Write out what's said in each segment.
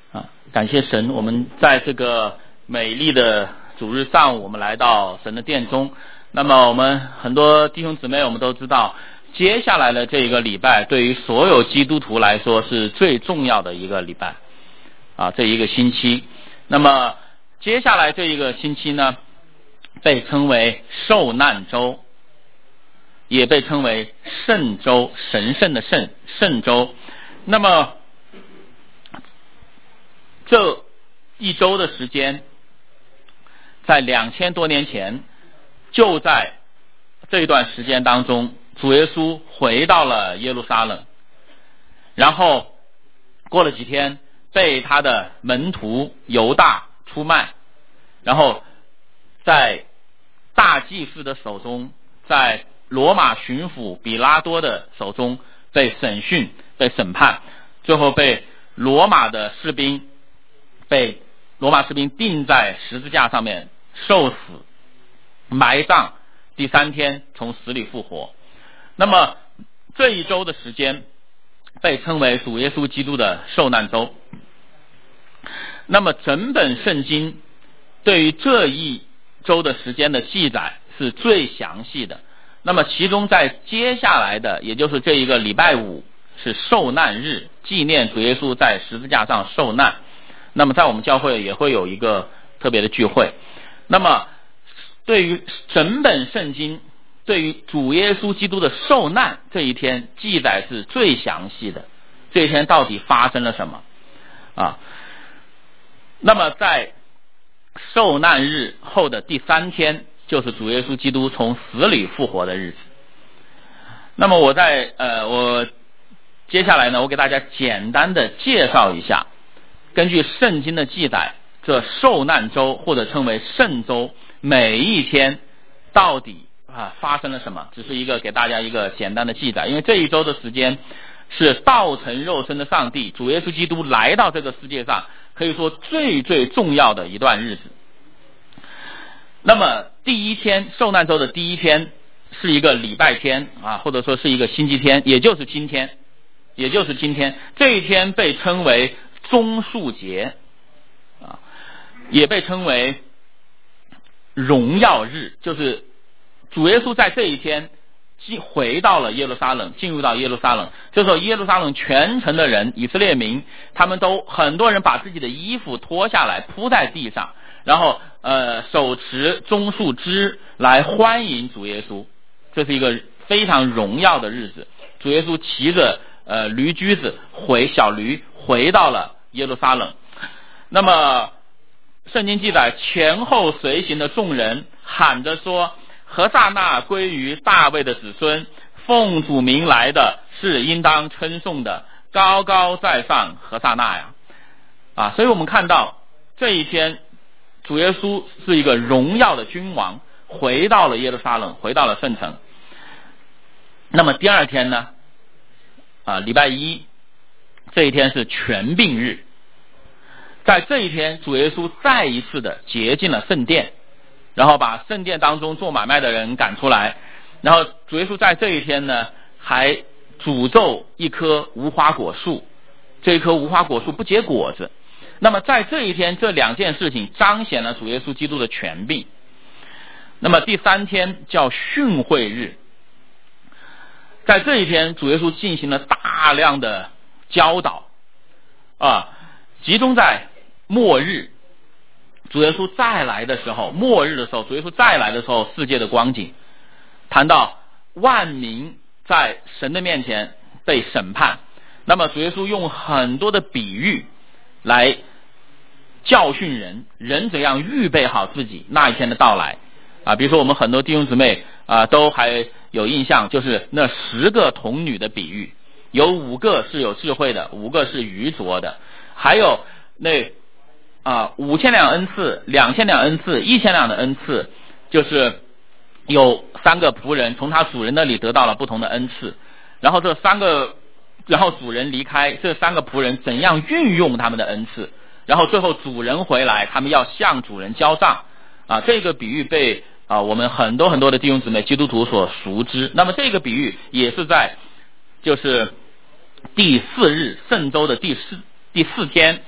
感谢神，我们在这个美丽的主日上午，我们来到神的殿中。那么我们很多弟兄姊妹，我们都知道，接下来的这一个礼拜对于所有基督徒来说是最重要的一个礼拜这一个星期。那么接下来这一个星期呢，被称为受难周，也被称为圣周，神圣的圣周。那么这一周的时间，在2000多年前，就在这一段时间当中，主耶稣回到了耶路撒冷，然后过了几天被他的门徒犹大出卖，然后在大祭司的手中，在罗马巡抚比拉多的手中被审讯、被审判，最后被罗马士兵钉在十字架上面受死、埋葬，第3天从死里复活。那么这一周的时间被称为主耶稣基督的受难周。那么整本圣经对于这一周的时间的记载是最详细的。那么其中在接下来的，也就是这一个礼拜5是受难日，纪念主耶稣在十字架上受难。那么在我们教会也会有一个特别的聚会。那么对于整本圣经，对于主耶稣基督的受难这一天记载是最详细的，这一天到底发生了什么那么在受难日后的第3天，就是主耶稣基督从死里复活的日子。那么我接下来呢，我给大家简单的介绍一下，根据圣经的记载，这受难周或者称为圣周，每一天到底发生了什么，只是给大家一个简单的记载。因为这一周的时间是道成肉身的上帝主耶稣基督来到这个世界上，可以说最最重要的一段日子。那么第一天，受难周的第一天是一个礼拜天或者说是一个星期天，也就是今天。这一天被称为棕树节也被称为荣耀日，就是主耶稣在这一天回到了耶路撒冷，进入到耶路撒冷。这时候耶路撒冷全城的人，以色列民，他们都很多人把自己的衣服脱下来铺在地上，然后手持棕树枝来欢迎主耶稣。这是一个非常荣耀的日子。主耶稣骑着驴驹子小驴回到了耶路撒冷。那么圣经记载，前后随行的众人喊着说，何撒那归于大卫的子孙，奉主名来的是应当称颂的，高高在上何撒那呀所以我们看到这一天主耶稣是一个荣耀的君王，回到了耶路撒冷，回到了圣城。那么第二天呢礼拜1这一天是权柄日。在这一天，主耶稣再一次的洁净了圣殿，然后把圣殿当中做买卖的人赶出来。然后主耶稣在这一天呢，还诅咒一棵无花果树，这一棵无花果树不结果子。那么在这一天，这2件事情彰显了主耶稣基督的权柄。那么第3天叫训诲日，在这一天主耶稣进行了大量的教导集中在末日，主耶稣再来的时候，末日的时候，主耶稣再来的时候世界的光景，谈到万民在神的面前被审判。那么主耶稣用很多的比喻来教训人怎样预备好自己那一天的到来比如说我们很多弟兄姊妹都还有印象，就是那10个童女的比喻，有5个是有智慧的，5个是愚拙的，还有那5000两恩赐、2000两恩赐、1000两的恩赐，就是有3个仆人从他主人那里得到了不同的恩赐，然后然后主人离开，这3个仆人怎样运用他们的恩赐，然后最后主人回来，他们要向主人交账这个比喻被我们很多很多的弟兄姊妹基督徒所熟知。那么这个比喻也是在就是第4日圣周的第四天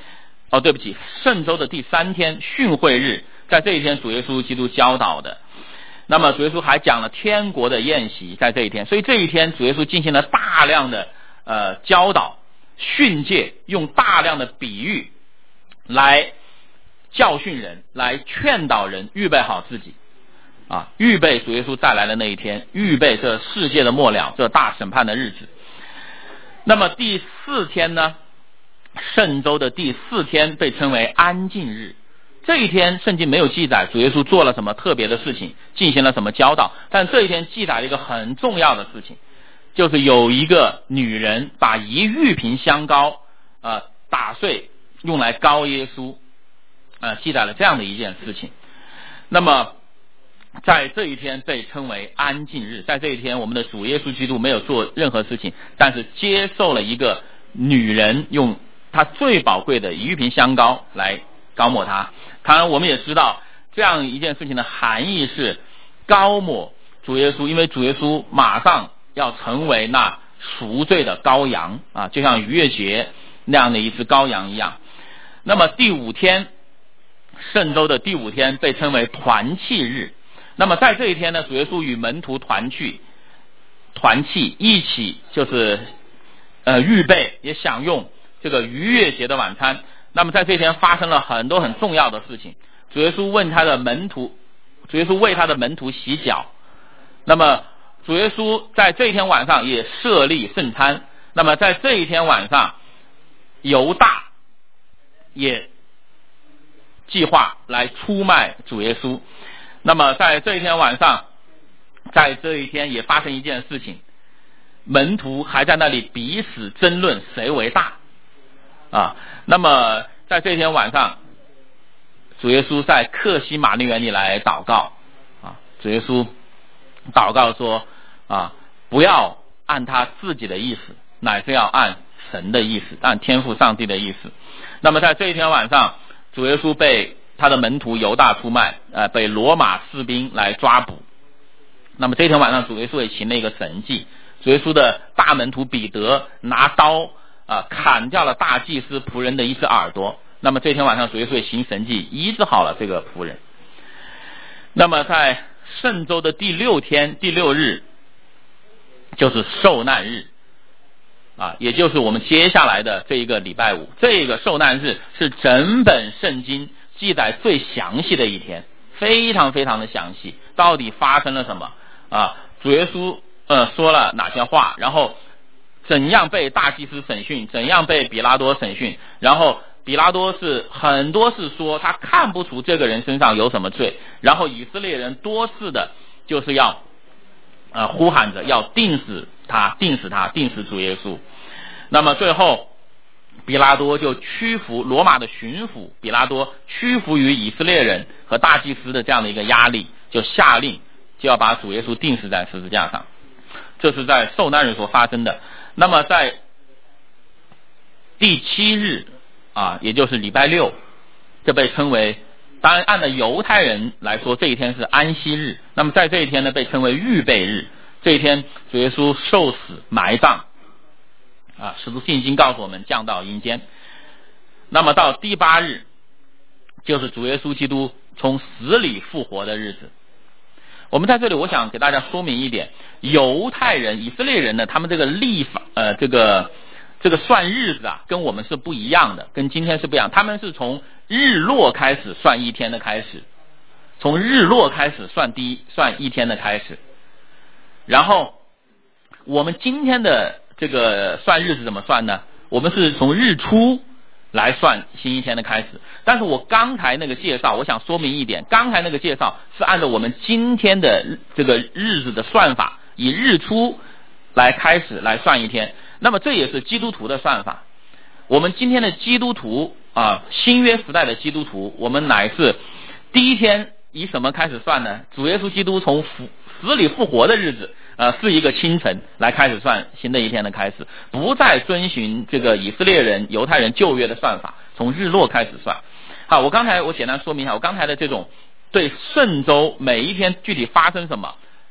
对不起，圣周的第3天训会日，在这一天主耶稣基督教导的。那么主耶稣还讲了天国的宴席在这一天，所以这一天主耶稣进行了大量的教导训诫，用大量的比喻来教训人，来劝导人预备好自己预备主耶稣再来的那一天，预备这世界的末了，这大审判的日子。那么第4天呢，圣周的第4天被称为安静日。这一天圣经没有记载主耶稣做了什么特别的事情，进行了什么教导，但这一天记载了一个很重要的事情，就是有一个女人把1玉瓶香膏打碎用来膏耶稣，记载了这样的一件事情。那么在这一天被称为安静日，在这一天我们的主耶稣基督没有做任何事情，但是接受了一个女人用她最宝贵的1玉瓶香膏来膏抹他。当然我们也知道这样一件事情的含义是膏抹主耶稣，因为主耶稣马上要成为那赎罪的羔羊就像逾越节那样的一只羔羊一样。那么第5天，圣周的第5天被称为团契日。那么在这一天呢，主耶稣与门徒团契一起，就是预备也享用这个逾越节的晚餐。那么在这一天发生了很多很重要的事情。主耶稣为他的门徒洗脚。那么主耶稣在这一天晚上也设立圣餐。那么在这一天晚上，犹大也计划来出卖主耶稣。那么在这一天晚上，在这一天也发生一件事情，门徒还在那里彼此争论谁为大那么在这天晚上，主耶稣在客西马尼园里来祷告主耶稣祷告说不要按他自己的意思，乃是要按神的意思，按天父上帝的意思。那么在这一天晚上，主耶稣被他的门徒犹大出卖，被罗马士兵来抓捕。那么这天晚上主耶稣也行了一个神迹，主耶稣的大门徒彼得拿刀砍掉了大祭司仆人的一只耳朵。那么这天晚上主耶稣也行神迹，医治好了这个仆人。那么在圣周的第6天第6日，就是受难日也就是我们接下来的这一个礼拜五。这个受难日是整本圣经记载最详细的一天，非常非常的详细，到底发生了什么主耶稣说了哪些话，然后怎样被大祭司审讯，怎样被比拉多审讯，然后比拉多很多是说他看不出这个人身上有什么罪，然后以色列人多次的就是要呼喊着要定死主耶稣。那么最后比拉多就屈服，罗马的巡抚比拉多屈服于以色列人和大祭司的这样的一个压力，就下令就要把主耶稣钉死在十字架上。这是在受难日所发生的。那么在第7日也就是礼拜6，这被称为，当然按照犹太人来说这一天是安息日，那么在这一天呢被称为预备日。这一天主耶稣受死埋葬使徒信经告诉我们降到阴间。那么到第8日，就是主耶稣基督从死里复活的日子。我们在这里我想给大家说明一点，犹太人以色列人呢，他们这个历法这个算日子跟我们是不一样的，跟今天是不一样。他们是从日落开始算一天的开始，从日落开始算一天的开始。然后我们今天的这个算日子怎么算呢？我们是从日出来算新一天的开始。但是我刚才那个介绍，我想说明一点，刚才那个介绍是按照我们今天的这个日子的算法，以日出来开始来算一天。那么这也是基督徒的算法。我们今天的基督徒新约时代的基督徒，我们乃是第一天以什么开始算呢？主耶稣基督从死里复活的日子是一个清晨来开始算新的一天的开始，不再遵循这个以色列人犹太人旧约的算法，从日落开始算。好，我简单说明一下，我刚才的这种对圣周每一天具体发生什么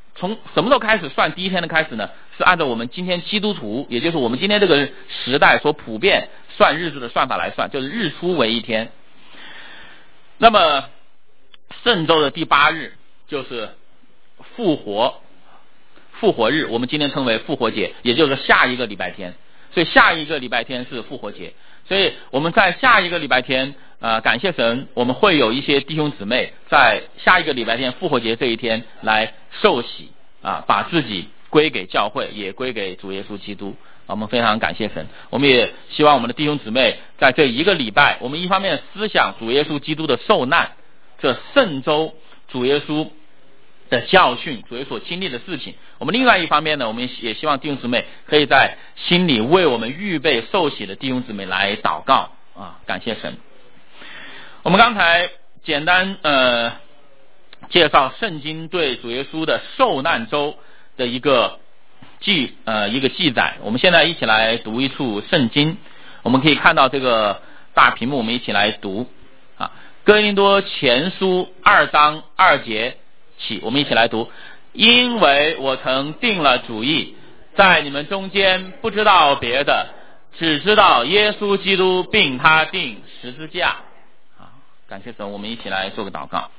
从什么时候开始算第一天的开始呢？是按照我们今天基督徒，也就是我们今天这个时代所普遍算日子的算法来算，就是日出为一天。那么圣周的第8日就是复活日，我们今天称为复活节，也就是下一个礼拜天。所以下一个礼拜天是复活节，所以我们在下一个礼拜天感谢神，我们会有一些弟兄姊妹在下一个礼拜天复活节这一天来受洗把自己归给教会，也归给主耶稣基督。我们非常感谢神，我们也希望我们的弟兄姊妹在这一个礼拜，我们一方面思想主耶稣基督的受难，这圣周主耶稣的教训，主耶稣所经历的事情。我们另外一方面呢，我们也希望弟兄姊妹可以在心里为我们预备受洗的弟兄姊妹来祷告感谢神。我们刚才简单介绍圣经对主耶稣的受难周的一个记载。我们现在一起来读一处圣经，我们可以看到这个大屏幕，我们一起来读哥林多前书2章2节起，我们一起来读。因为我曾定了主意，在你们中间不知道别的，只知道耶稣基督并他定十字架。感谢神，我们一起来做个祷告。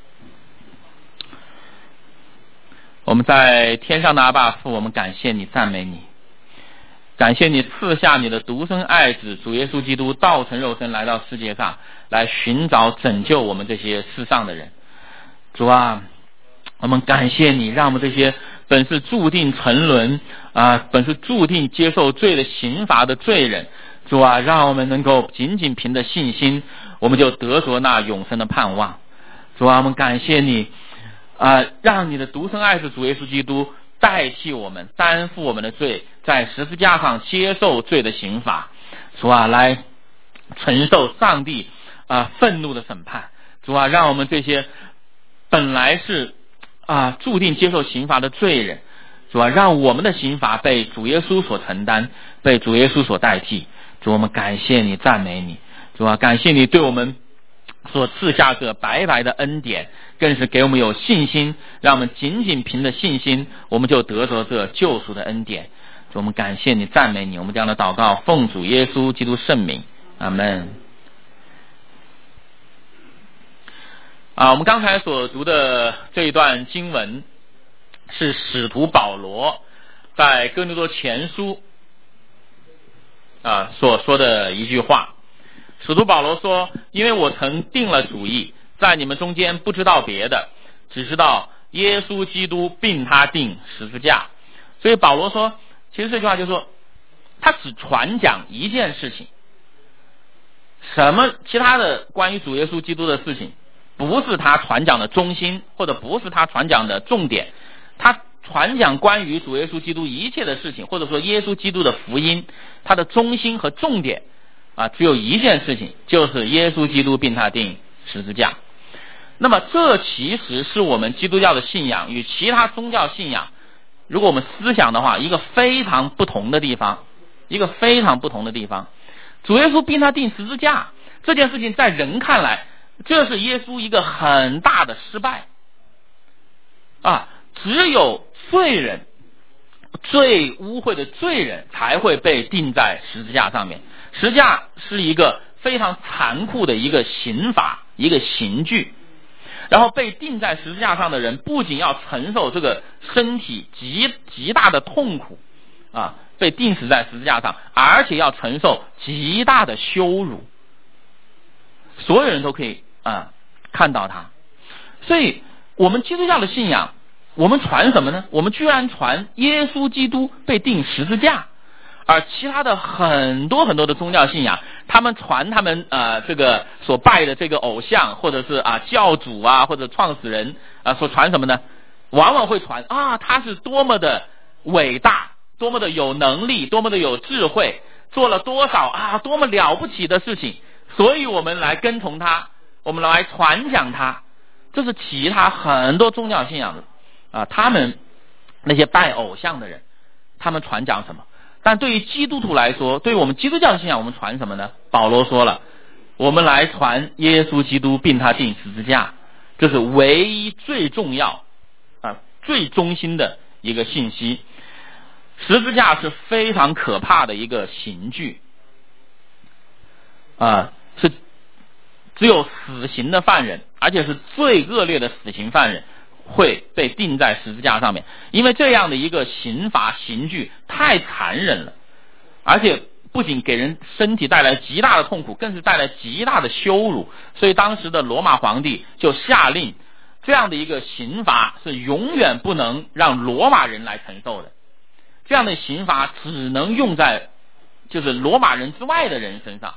我们在天上的阿爸父，我们感谢你，赞美你，感谢你赐下你的独生爱子主耶稣基督道成肉身来到世界上，来寻找拯救我们这些世上的人。主啊，我们感谢你，让我们这些本是注定沉沦本是注定接受罪的刑罚的罪人，主啊，让我们能够仅仅凭着信心，我们就得着那永生的盼望。主啊，我们感谢你让你的独生爱子主耶稣基督代替我们，担负我们的罪，在十字架上接受罪的刑罚，主啊，来承受上帝愤怒的审判。主啊，让我们这些本来是注定接受刑罚的罪人，主啊，让我们的刑罚被主耶稣所承担，被主耶稣所代替。主，我们感谢你，赞美你。主啊，感谢你对我们所赐下这白白的恩典，更是给我们有信心，让我们仅仅凭着信心，我们就得着这救赎的恩典。主，我们感谢你，赞美你。我们这样的祷告奉主耶稣基督圣名，阿们。我们刚才所读的这一段经文是使徒保罗在哥林多前书所说的一句话。使徒保罗说，因为我曾定了主意，在你们中间不知道别的，只知道耶稣基督并他定十字架。所以保罗说，其实这句话就是说，他只传讲一件事情，什么其他的关于主耶稣基督的事情不是他传讲的中心，或者不是他传讲的重点。他传讲关于主耶稣基督一切的事情，或者说耶稣基督的福音，他的中心和重点只有一件事情，就是耶稣基督并他定十字架。那么这其实是我们基督教的信仰与其他宗教信仰，如果我们思想的话，一个非常不同的地方。主耶稣并他定十字架这件事情，在人看来，这是耶稣一个很大的失败只有罪人，最污秽的罪人才会被钉在十字架上面。十字架是一个非常残酷的一个刑罚，一个刑具。然后被钉在十字架上的人，不仅要承受这个身体极大的痛苦被钉死在十字架上，而且要承受极大的羞辱。所有人都可以看到他。所以我们基督教的信仰，我们传什么呢？我们居然传耶稣基督被钉十字架。而其他的很多很多的宗教信仰，他们传他们这个所拜的这个偶像，或者是教主或者创始人所传什么呢？往往会传他是多么的伟大，多么的有能力，多么的有智慧，做了多少多么了不起的事情，所以我们来跟从他，我们来传讲他。这是其他很多宗教信仰的他们那些拜偶像的人，他们传讲什么？但对于基督徒来说，对于我们基督教的信仰，我们传什么呢？保罗说了，我们来传耶稣基督并他定十字架，这是唯一最重要最中心的一个信息。十字架是非常可怕的一个刑具是只有死刑的犯人，而且是最恶劣的死刑犯人会被钉在十字架上面，因为这样的一个刑罚刑具太残忍了，而且不仅给人身体带来极大的痛苦，更是带来极大的羞辱。所以当时的罗马皇帝就下令，这样的一个刑罚是永远不能让罗马人来承受的，这样的刑罚只能用在就是罗马人之外的人身上。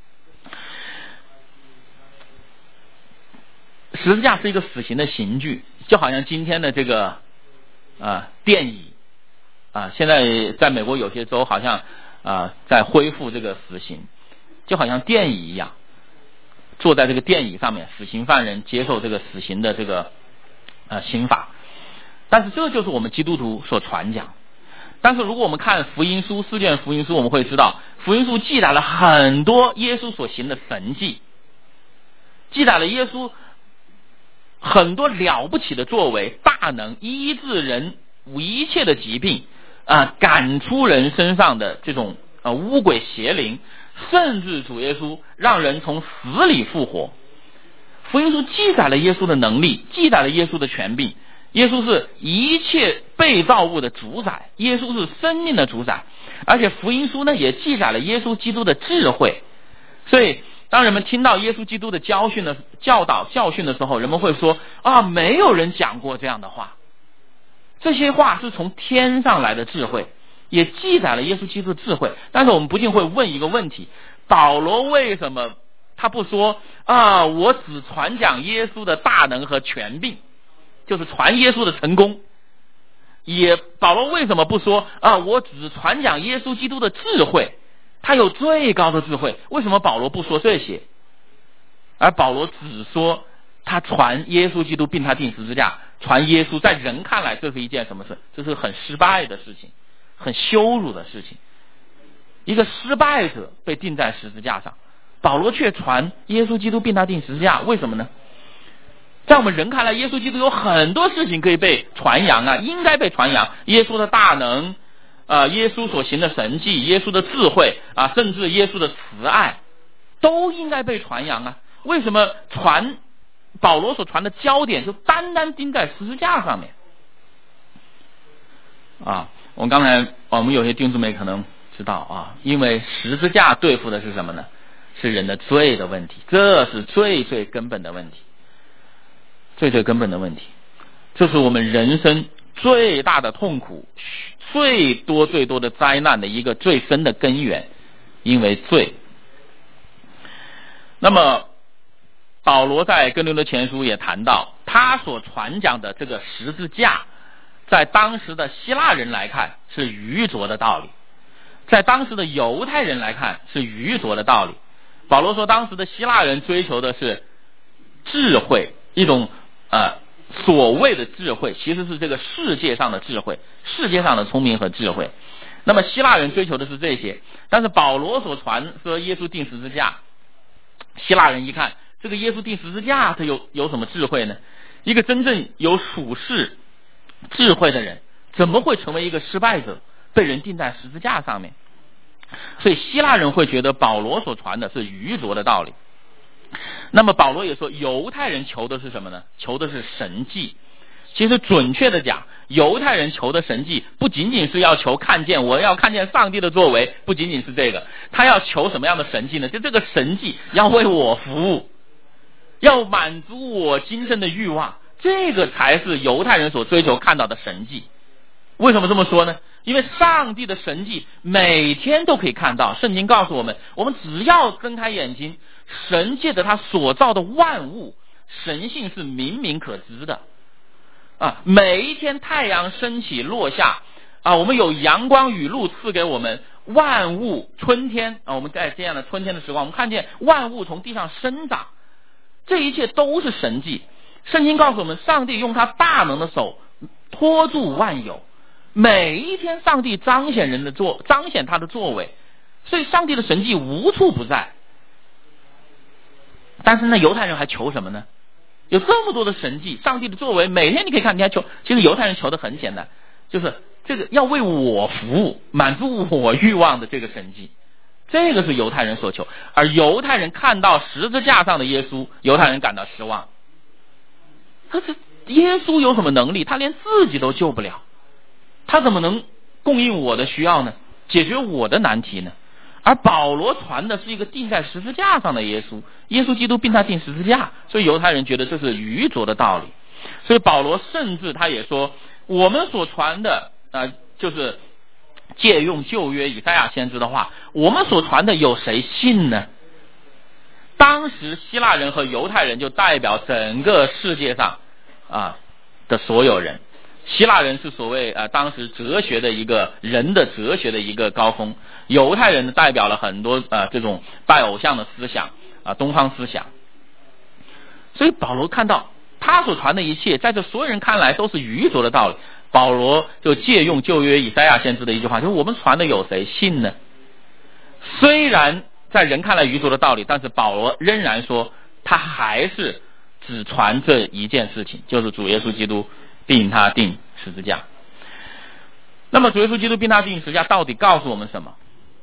十字架是一个死刑的刑具，就好像今天的这个电椅现在在美国有些州好像在恢复这个死刑，就好像电椅一样，坐在这个电椅上面，死刑犯人接受这个死刑的这个刑罚。但是这就是我们基督徒所传讲。但是如果我们看福音书，4卷福音书，我们会知道福音书记载了很多耶稣所行的神迹，记载了耶稣很多了不起的作为，大能医治人一切的疾病赶出人身上的这种污鬼邪灵，甚至主耶稣让人从死里复活。福音书记载了耶稣的能力，记载了耶稣的权柄，耶稣是一切被造物的主宰，耶稣是生命的主宰。而且福音书呢也记载了耶稣基督的智慧。所以当人们听到耶稣基督的教训的时候，人们会说没有人讲过这样的话。这些话是从天上来的智慧，也记载了耶稣基督的智慧。但是我们不禁会问一个问题，保罗为什么他不说我只传讲耶稣的大能和权柄，就是传耶稣的成功？保罗为什么不说我只传讲耶稣基督的智慧，他有最高的智慧？为什么保罗不说这些，而保罗只说他传耶稣基督并他钉十字架，传耶稣在人看来这是一件什么事？这是很失败的事情，很羞辱的事情。一个失败者被钉在十字架上，保罗却传耶稣基督并他钉十字架，为什么呢？在我们人看来，耶稣基督有很多事情可以被传扬应该被传扬，耶稣的大能耶稣所行的神迹，耶稣的智慧甚至耶稣的慈爱都应该被传扬为什么保罗所传的焦点就单单钉在十字架上面我们有些弟兄姊妹可能知道因为十字架对付的是什么呢？是人的罪的问题，这是最最根本的问题，最最根本的问题，这是我们人生最大的痛苦，最多的灾难的一个最深的根源，因为罪。那么保罗在哥林多前书也谈到，他所传讲的这个十字架在当时的希腊人来看是愚拙的道理，在当时的犹太人来看是愚拙的道理。保罗说当时的希腊人追求的是智慧，一种所谓的智慧其实是这个世界上的智慧，世界上的聪明和智慧。那么希腊人追求的是这些，但是保罗所传说耶稣钉十字架，希腊人一看这个耶稣钉十字架他有什么智慧呢？一个真正有属世智慧的人怎么会成为一个失败者，被人钉在十字架上面？所以希腊人会觉得保罗所传的是愚拙的道理。那么保罗也说犹太人求的是什么呢？求的是神迹。其实准确的讲，犹太人求的神迹不仅仅是要求我要看见上帝的作为，不仅仅是这个，他要求什么样的神迹呢？就这个神迹要为我服务，要满足我今生的欲望，这个才是犹太人所追求看到的神迹。为什么这么说呢？因为上帝的神迹每天都可以看到，圣经告诉我们，我们只要睁开眼睛，神借着他所造的万物，神性是明明可知的每一天太阳升起落下我们有阳光雨露赐给我们，万物春天我们在这样的春天的时光，我们看见万物从地上生长，这一切都是神迹。圣经告诉我们，上帝用他大能的手托住万有，每一天上帝彰显他的作为，所以上帝的神迹无处不在。但是呢，犹太人还求什么呢？ 有这么多的神迹，上帝的作为，每天你可以看，你还求，其实犹太人求的很简单，就是这个要为我服务，满足我欲望的这个神迹，这个是犹太人所求。而犹太人看到十字架上的耶稣，犹太人感到失望。他这耶稣有什么能力？他连自己都救不了，他怎么能供应我的需要呢？解决我的难题呢？而保罗传的是一个钉在十字架上的耶稣，耶稣基督并他钉十字架，所以犹太人觉得这是愚拙的道理。所以保罗甚至他也说，我们所传的就是借用旧约以赛亚先知的话，我们所传的有谁信呢？当时希腊人和犹太人就代表整个世界上的所有人。希腊人是所谓当时哲学的一个人的哲学的一个高峰，犹太人代表了很多这种拜偶像的思想东方思想。所以保罗看到他所传的一切，在这所有人看来都是愚拙的道理，保罗就借用旧约以赛亚先知的一句话，就是我们传的有谁信呢？虽然在人看来愚拙的道理，但是保罗仍然说他还是只传这一件事情，就是主耶稣基督并他钉十字架。那么主耶稣基督并他钉十字架到底告诉我们什么？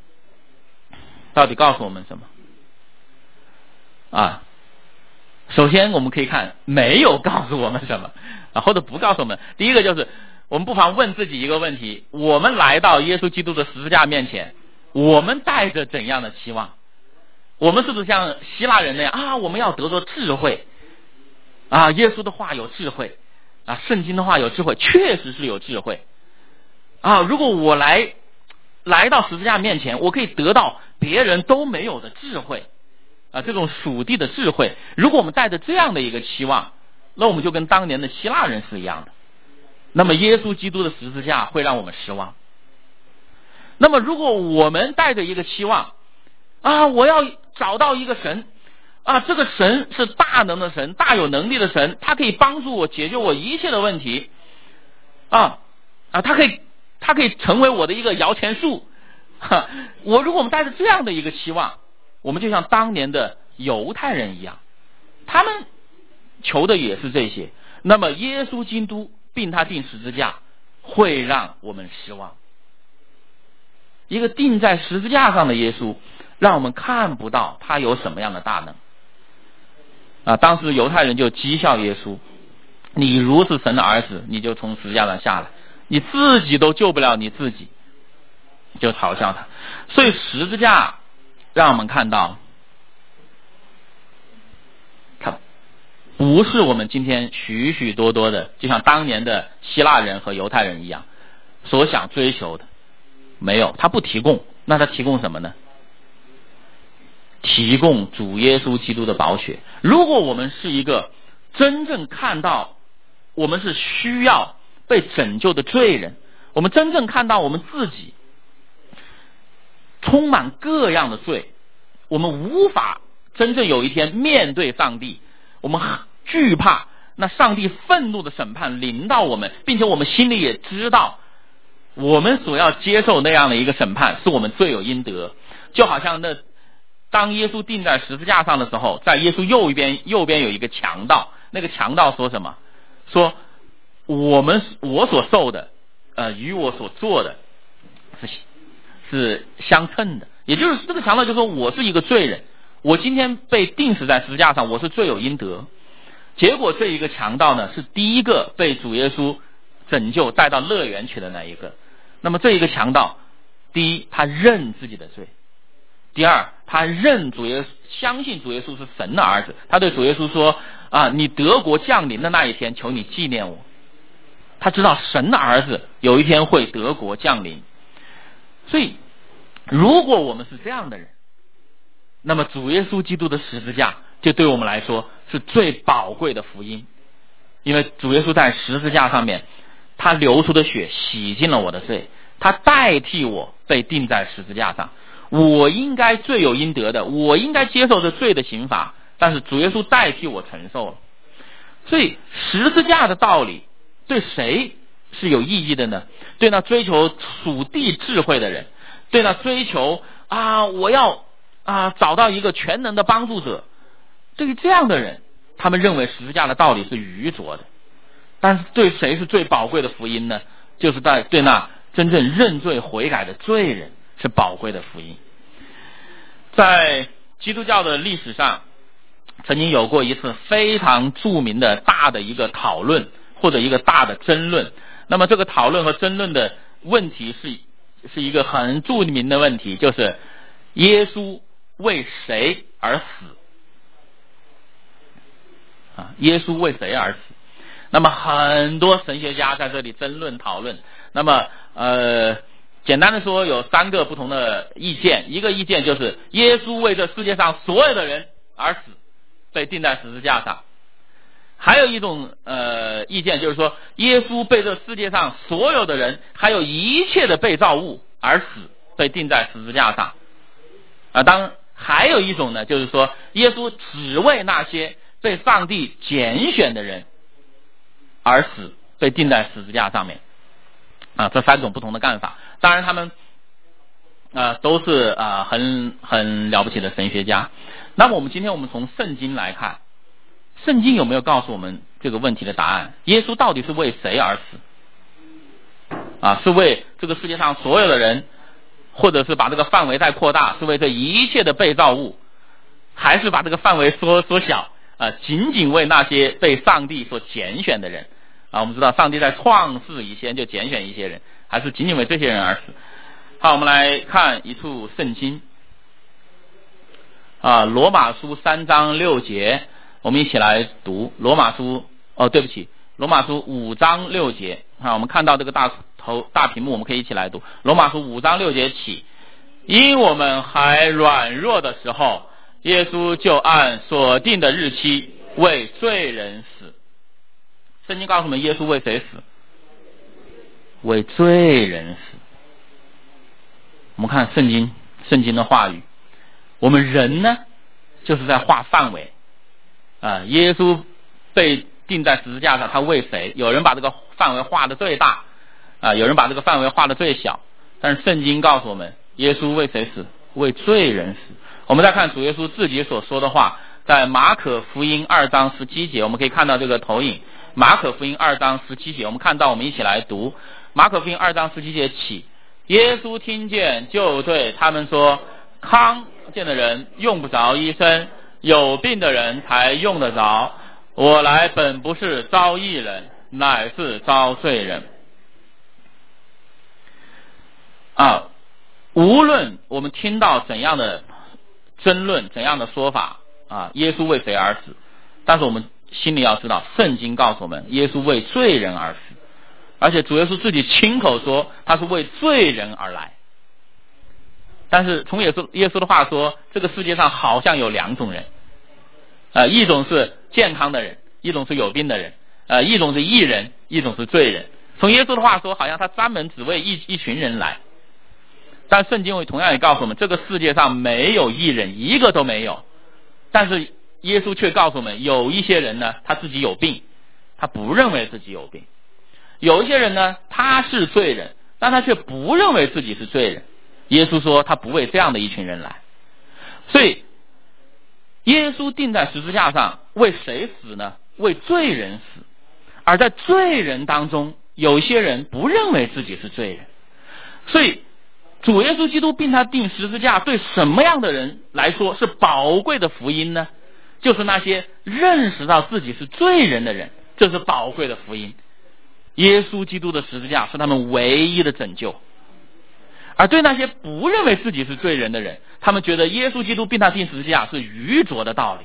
首先我们可以看没有告诉我们什么或者不告诉我们。第一个就是我们不妨问自己一个问题，我们来到耶稣基督的十字架面前，我们带着怎样的期望？我们是不是像希腊人那样我们要得着智慧耶稣的话有智慧圣经的话有智慧，确实是有智慧如果我来到十字架面前，我可以得到别人都没有的智慧这种属地的智慧。如果我们带着这样的一个期望，那我们就跟当年的希腊人是一样的，那么耶稣基督的十字架会让我们失望。那么如果我们带着一个期望我要找到一个神这个神是大能的神，大有能力的神，他可以帮助我解决我一切的问题他可以成为我的一个摇钱树如果我们带着这样的一个期望，我们就像当年的犹太人一样，他们求的也是这些，那么耶稣基督并他钉十字架会让我们失望。一个钉在十字架上的耶稣，让我们看不到他有什么样的大能当时犹太人就讥笑耶稣，你如是神的儿子，你就从十字架上下来，你自己都救不了你自己，就嘲笑他。所以十字架让我们看到，它不是我们今天许许多多的就像当年的希腊人和犹太人一样所想追求的，没有，他不提供。那他提供什么呢？提供主耶稣基督的宝血。如果我们是一个真正看到我们是需要被拯救的罪人，我们真正看到我们自己充满各样的罪，我们无法真正有一天面对上帝，我们惧怕那上帝愤怒的审判临到我们，并且我们心里也知道我们所要接受那样的一个审判是我们罪有应得。就好像当耶稣钉在十字架上的时候，在耶稣右边有一个强盗，那个强盗说什么？说我所受的与我所做的是相称的。也就是这个强盗就说，我是一个罪人，我今天被钉死在十字架上，我是罪有应得。结果这一个强盗呢，是第一个被主耶稣拯救带到乐园去的那一个。那么这一个强盗，第一他认自己的罪，第二他相信主耶稣是神的儿子，他对主耶稣说你得国降临的那一天，求你纪念我。他知道神的儿子有一天会得国降临。所以如果我们是这样的人，那么主耶稣基督的十字架就对我们来说是最宝贵的福音。因为主耶稣在十字架上面，他流出的血洗净了我的罪，他代替我被钉在十字架上。我应该罪有应得的，我应该接受这罪的刑罚，但是主耶稣代替我承受了。所以十字架的道理对谁是有意义的呢？对那追求属地智慧的人，对那追求我要找到一个全能的帮助者，对于这样的人， 他们认为十字架的道理是愚拙的。但是对谁是最宝贵的福音呢？就是对那真正认罪悔改的罪人是宝贵的福音。在基督教的历史上，曾经有过一次非常著名的大的一个讨论，或者一个大的争论。那么这个讨论和争论的问题是一个很著名的问题，就是耶稣为谁而死啊？耶稣为谁而死？那么很多神学家在这里争论讨论。那么简单的说，有3个不同的意见。一个意见就是耶稣为这世界上所有的人而死，被钉在十字架上。还有一种意见就是说，耶稣被这世界上所有的人，还有一切的被造物而死，被钉在十字架上。还有一种呢，就是说耶稣只为那些被上帝拣选的人而死，被钉在十字架上面。这3种不同的看法。当然他们都是很了不起的神学家。那么今天我们从圣经来看，圣经有没有告诉我们这个问题的答案？耶稣到底是为谁而死？是为这个世界上所有的人，或者是把这个范围再扩大，是为这一切的被造物，还是把这个范围缩小，仅仅为那些被上帝所拣选的人？我们知道上帝在创世以前就拣选一些人，还是仅仅为这些人而死？好，我们来看一处圣经，罗马书3章6节，我们一起来读。罗马书5章6节。我们看到这个大屏幕，我们可以一起来读。罗马书5章6节起，因我们还软弱的时候，耶稣就按所定的日期为罪人死。圣经告诉我们，耶稣为谁死？为罪人死。我们看圣经的话语，我们人呢，就是在画范围。耶稣被钉在十字架上，他为谁？有人把这个范围画得最大，有人把这个范围画得最小。但是圣经告诉我们，耶稣为谁死？为罪人死。我们再看主耶稣自己所说的话，在马可福音2章17节，我们可以看到这个投影。马可福音2章17节，我们看到，我们一起来读。马可福音2章17节起，耶稣听见就对他们说，康健的人用不着医生，有病的人才用得着。我来本不是招义人，乃是招罪人。无论我们听到怎样的争论，怎样的说法，耶稣为谁而死，但是我们心里要知道，圣经告诉我们，耶稣为罪人而死，而且主耶稣自己亲口说，他是为罪人而来。但是从耶稣的话说，这个世界上好像有2种人，一种是健康的人，一种是有病的人，一种是义人，一种是罪人。从耶稣的话说，好像他专门只为一群人来。但圣经同样也告诉我们，这个世界上没有义人，一个都没有。但是耶稣却告诉我们，有一些人呢，他自己有病，他不认为自己有病；有一些人呢，他是罪人，但他却不认为自己是罪人。耶稣说他不为这样的一群人来。所以耶稣钉在十字架上为谁死呢？为罪人死。而在罪人当中，有一些人不认为自己是罪人。所以主耶稣基督并他钉十字架，对什么样的人来说是宝贵的福音呢？就是那些认识到自己是罪人的人，这是宝贵的福音。耶稣基督的十字架是他们唯一的拯救。而对那些不认为自己是罪人的人，他们觉得耶稣基督并他钉十字架是愚拙的道理。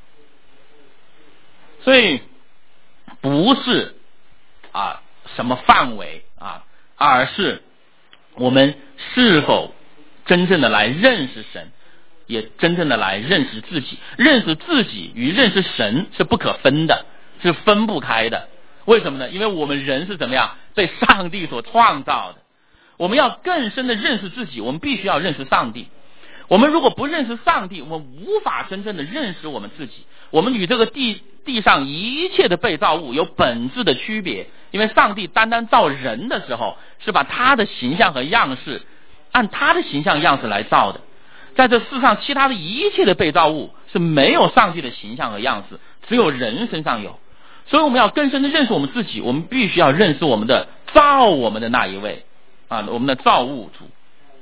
所以不是什么范围而是我们是否真正的来认识神，也真正的来认识自己。认识自己与认识神是不可分的，是分不开的。为什么呢？因为我们人是怎么样被上帝所创造的。我们要更深的认识自己，我们必须要认识上帝。我们如果不认识上帝，我们无法真正的认识我们自己。我们与这个地上一切的被造物有本质的区别，因为上帝单单造人的时候，是把他的形象和样式按他的形象样式来造的。 在这世上其他的一切的被造物是没有上帝的形象和样式，只有人身上有。所以我们要更深的认识我们自己，我们必须要认识我们的造我们的那一位啊，我们的造物主。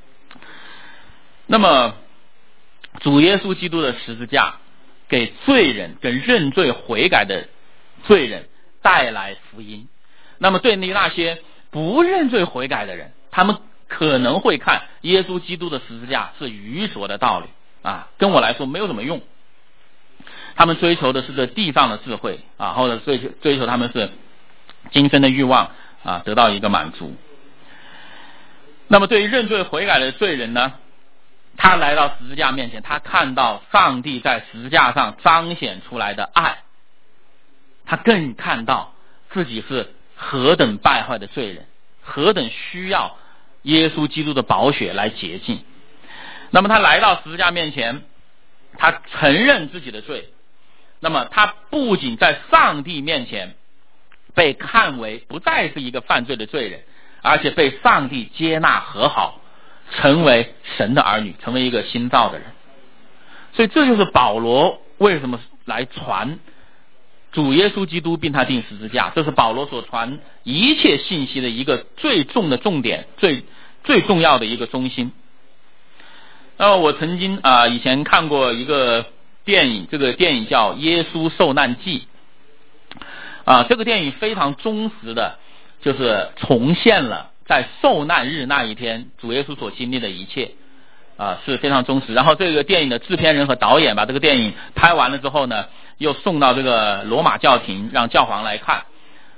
那么主耶稣基督的十字架给罪人跟认罪悔改的罪人带来福音。那么对于那些不认罪悔改的人，他们可能会看耶稣基督的十字架是愚拙的道理啊，跟我来说没有什么用。他们追求的是这地上的智慧啊，或者追求他们是今生的欲望啊，得到一个满足。那么对于认罪悔改的罪人呢，他来到十字架面前，他看到上帝在十字架上彰显出来的爱，他更看到自己是何等败坏的罪人，何等需要耶稣基督的宝血来洁净。那么他来到十字架面前，他承认自己的罪，那么他不仅在上帝面前被看为不再是一个犯罪的罪人，而且被上帝接纳和好，成为神的儿女，成为一个新造的人。所以这就是保罗为什么来传主耶稣基督并他钉十字架，这是保罗所传一切信息的一个最重的重点，最重要的一个中心。我曾经以前看过一个电影，这个电影叫《耶稣受难记》这个电影非常忠实的就是重现了在受难日那一天主耶稣所经历的一切是非常忠实。然后这个电影的制片人和导演把这个电影拍完了之后呢，又送到这个罗马教廷让教皇来看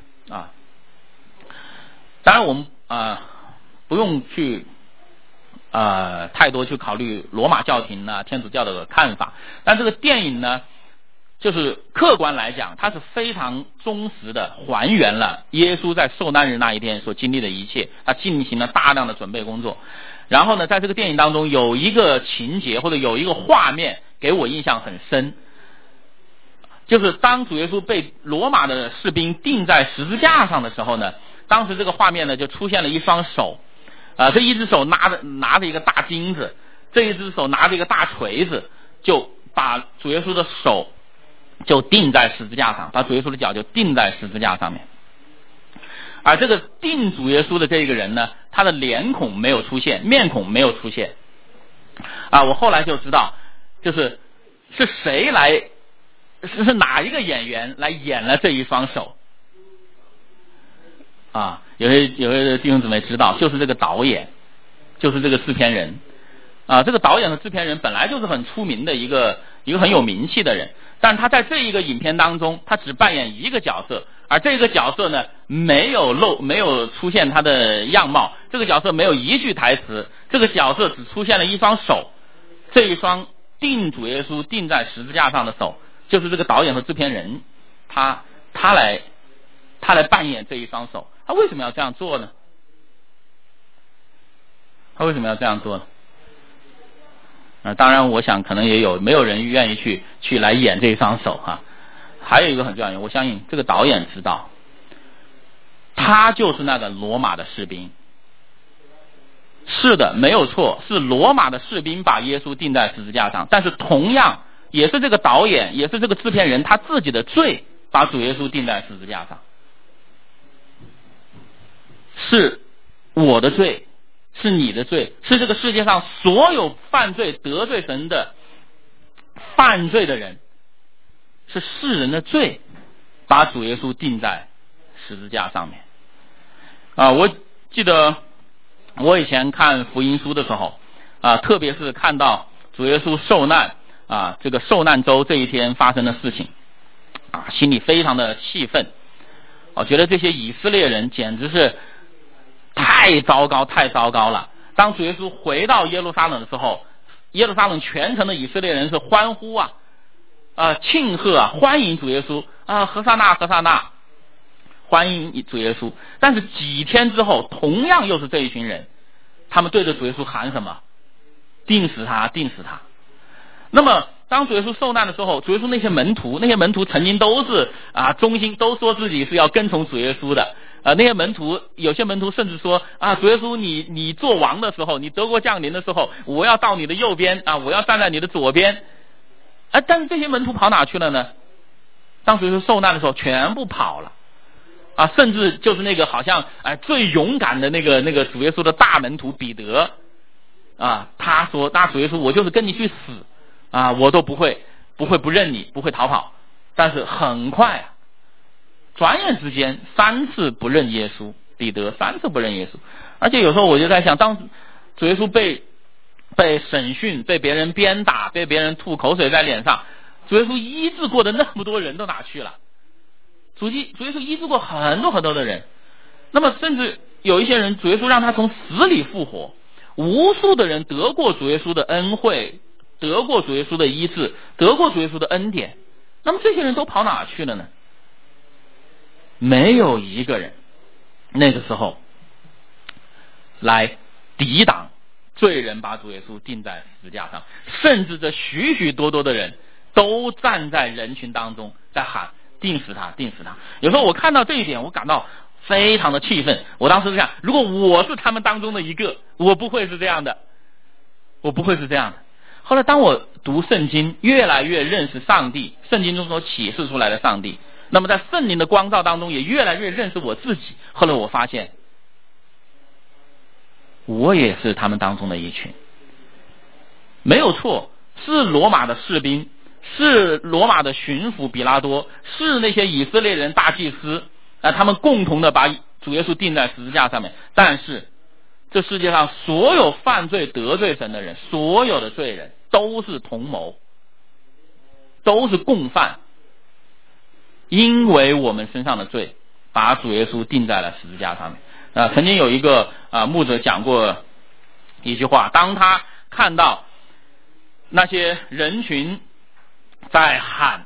当然我们不用去太多去考虑罗马教廷天主教的看法，但这个电影呢，就是客观来讲，它是非常忠实的还原了耶稣在受难日那一天所经历的一切，他进行了大量的准备工作。然后呢，在这个电影当中有一个情节或者有一个画面给我印象很深，就是当主耶稣被罗马的士兵钉在十字架上的时候呢，当时这个画面呢就出现了一双手这一只手拿着一个大金子，这一只手拿着一个大锤子，就把主耶稣的手就钉在十字架上，把主耶稣的脚就钉在十字架上面。而这个钉主耶稣的这个人呢，他的脸孔没有出现，面孔没有出现我后来就知道，是谁来，是哪一个演员来演了这一双手有些弟兄姊妹知道，就是这个导演，就是这个制片人这个导演和制片人本来就是很出名的一个很有名气的人，但他在这一个影片当中，他只扮演一个角色，而这个角色呢没有出现他的样貌，这个角色没有一句台词，这个角色只出现了一双手，这一双钉主耶稣钉在十字架上的手，就是这个导演和制片人他来扮演这一双手。他为什么要这样做呢？当然我想可能没有人愿意去来演这一双手还有一个很重要的原因，我相信这个导演知道，他就是那个罗马的士兵。是的，没有错，是罗马的士兵把耶稣钉在十字架上，但是同样也是这个导演，也是这个制片人他自己的罪把主耶稣钉在十字架上。是我的罪，是你的罪，是这个世界上所有犯罪得罪神的犯罪的人，是世人的罪把主耶稣钉在十字架上面我记得我以前看福音书的时候特别是看到主耶稣受难这个受难周这一天发生的事情心里非常的气愤我觉得这些以色列人简直是太糟糕了。当主耶稣回到耶路撒冷的时候，耶路撒冷全城的以色列人是欢呼庆贺欢迎主耶稣何撒那何撒那，欢迎主耶稣。但是几天之后，同样又是这一群人，他们对着主耶稣喊什么？钉死他，钉死他。那么当主耶稣受难的时候，主耶稣那些门徒曾经都是忠心，都说自己是要跟从主耶稣的那些门徒，有些门徒甚至说啊，主耶稣你做王的时候，你得国降临的时候，我要到你的右边啊，我要站在你的左边。但是这些门徒跑哪去了呢？当主耶稣受难的时候，全部跑了啊，甚至就是那个好像最勇敢的那个主耶稣的大门徒彼得啊，他说大主耶稣，我就是跟你去死啊，我都不会不认你，不会逃跑。但是很快转眼之间3次不认耶稣，彼得3次不认耶稣。而且有时候我就在想，当主耶稣被审讯，被别人鞭打，被别人吐口水在脸上，主耶稣医治过的那么多人都哪去了？主耶稣医治过很多很多的人，那么甚至有一些人主耶稣让他从死里复活，无数的人得过主耶稣的恩惠，得过主耶稣的医治，得过主耶稣的恩典。那么这些人都跑哪去了呢？没有一个人那个时候来抵挡罪人把主耶稣钉在十字架上，甚至这许许多多的人都站在人群当中在喊钉死他，钉死他。有时候我看到这一点，我感到非常的气愤。我当时想，如果我是他们当中的一个，我不会是这样的，我不会是这样的。后来当我读圣经，越来越认识上帝，圣经中所启示出来的上帝，那么在圣灵的光照当中也越来越认识我自己。后来我发现我也是他们当中的一群，没有错，是罗马的士兵，是罗马的巡抚比拉多，是那些以色列人大祭司他们共同的把主耶稣钉在十字架上面。但是这世界上所有犯罪得罪神的人，所有的罪人都是同谋，都是共犯，因为我们身上的罪把主耶稣钉在了十字架上面。曾经有一个牧者讲过一句话，当他看到那些人群在喊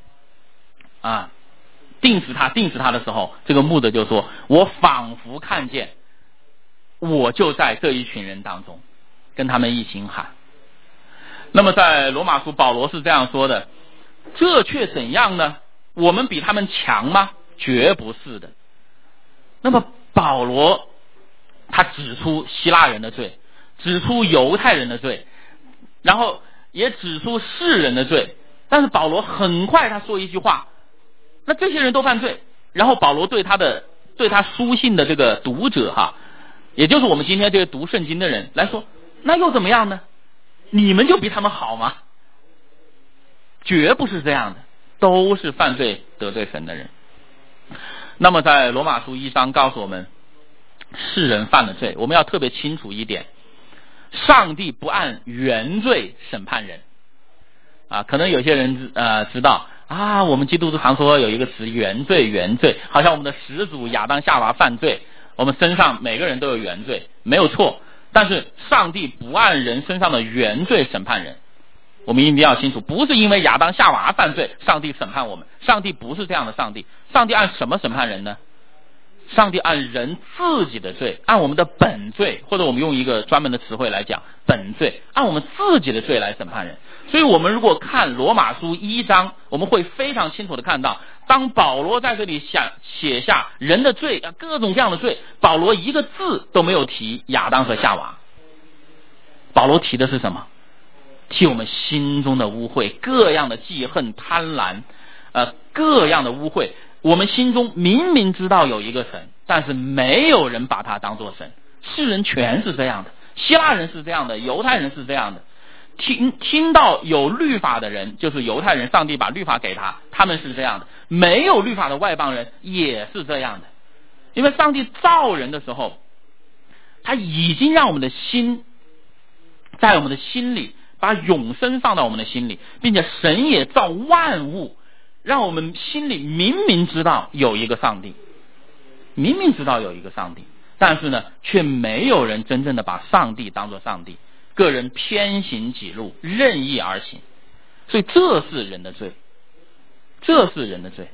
钉死他，钉死他的时候，这个牧者就说，我仿佛看见我就在这一群人当中，跟他们一起喊。那么在罗马书保罗是这样说的，这却怎样呢？我们比他们强吗？绝不是的。那么保罗他指出希腊人的罪，指出犹太人的罪，然后也指出世人的罪。但是保罗很快他说一句话，那这些人都犯罪，然后保罗对他书信的这个读者也就是我们今天这个读圣经的人来说，那又怎么样呢？你们就比他们好吗？绝不是这样的，都是犯罪得罪神的人。那么在罗马书1章告诉我们，世人犯了罪，我们要特别清楚一点，上帝不按原罪审判人可能有些人知道我们基督徒常说有一个词原罪，原罪，好像我们的始祖亚当夏娃犯罪，我们身上每个人都有原罪，没有错。但是上帝不按人身上的原罪审判人，我们一定要清楚，不是因为亚当夏娃犯罪上帝审判我们，上帝不是这样的上帝。上帝按什么审判人呢？上帝按人自己的罪，按我们的本罪，或者我们用一个专门的词汇来讲本罪，按我们自己的罪来审判人。所以我们如果看罗马书1章，我们会非常清楚的看到，当保罗在这里写下人的罪各种各样的罪，保罗一个字都没有提亚当和夏娃。保罗提的是什么？提我们心中的污秽，各样的记恨贪婪各样的污秽。我们心中明明知道有一个神，但是没有人把他当作神。世人全是这样的，希腊人是这样的，犹太人是这样的。听到有律法的人，就是犹太人，上帝把律法给他们是这样的。没有律法的外邦人也是这样的。因为上帝造人的时候，他已经让我们的心在我们的心里，把永生放到我们的心里，并且神也造万物，让我们心里明明知道有一个上帝，明明知道有一个上帝，但是呢，却没有人真正的把上帝当作上帝，个人偏行己路，任意而行。所以这是人的罪，这是人的罪。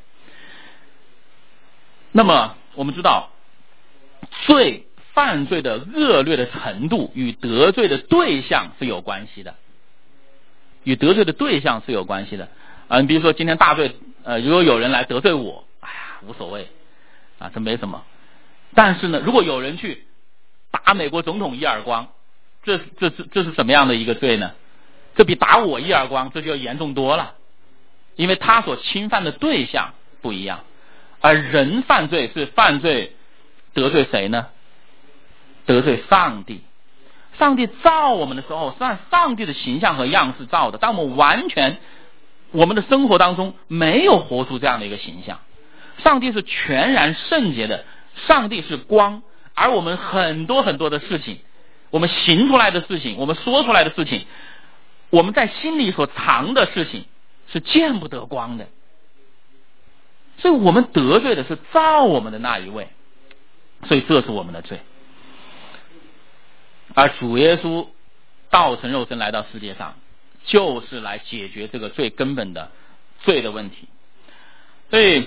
那么我们知道，犯罪的恶劣的程度与得罪的对象是有关系的，与得罪的对象是有关系的。你比如说今天大罪，如果有人来得罪我，无所谓这没什么。 但是呢，如果有人去打美国总统一耳光，这是什么样的一个罪呢？这比打我一耳光这就严重多了，因为他所侵犯的对象不一样。而人犯罪是犯罪得罪谁呢？得罪上帝。上帝造我们的时候是按上帝的形象和样式造的，但我们完全我们的生活当中没有活出这样的一个形象。上帝是全然圣洁的，上帝是光，而我们很多很多的事情，我们行出来的事情，我们说出来的事情，我们在心里所藏的事情是见不得光的。所以我们得罪的是造我们的那一位，所以这是我们的罪。而主耶稣道成肉身来到世界上，就是来解决这个最根本的罪的问题。所以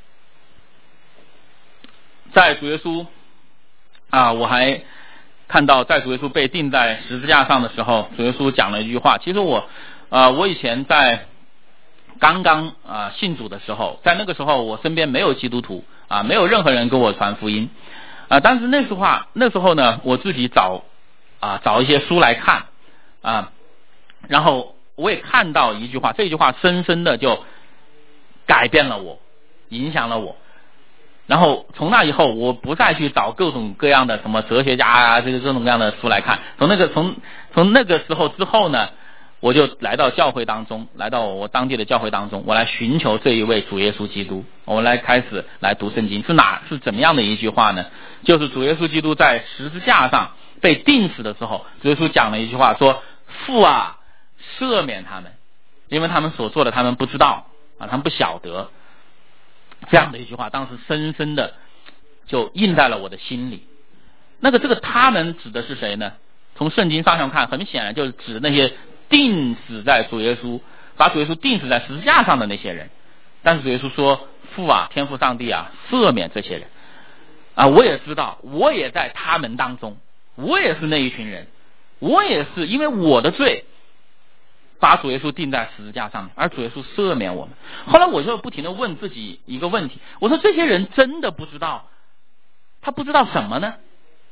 在主耶稣我还看到在主耶稣被钉在十字架上的时候，主耶稣讲了一句话。其实我以前在刚刚信主的时候，在那个时候我身边没有基督徒没有任何人跟我传福音但是那时候呢，我自己找一些书来看然后我也看到一句话，这句话深深的就改变了我，影响了我。然后从那以后，我不再去找各种各样的什么哲学家各种各样的书来看。从那个时候之后呢，我就来到教会当中，来到我当地的教会当中，我来寻求这一位主耶稣基督。我们来开始来读圣经，是怎么样的一句话呢？就是主耶稣基督在十字架上被钉死的时候，主耶稣讲了一句话，说：父啊，赦免他们，因为他们所做的他们不知道他们不晓得。这样的一句话当时深深的就印在了我的心里。这个他们指的是谁呢？从圣经上看，很显然就是指那些钉死在主耶稣，把主耶稣钉死在十字架上的那些人。但是主耶稣说：父啊，天父上帝赦免这些人我也知道，我也在他们当中，我也是那一群人，我也是因为我的罪把主耶稣钉在十字架上面，而主耶稣赦免我们。后来我就不停地问自己一个问题，我说这些人真的不知道，他不知道什么呢？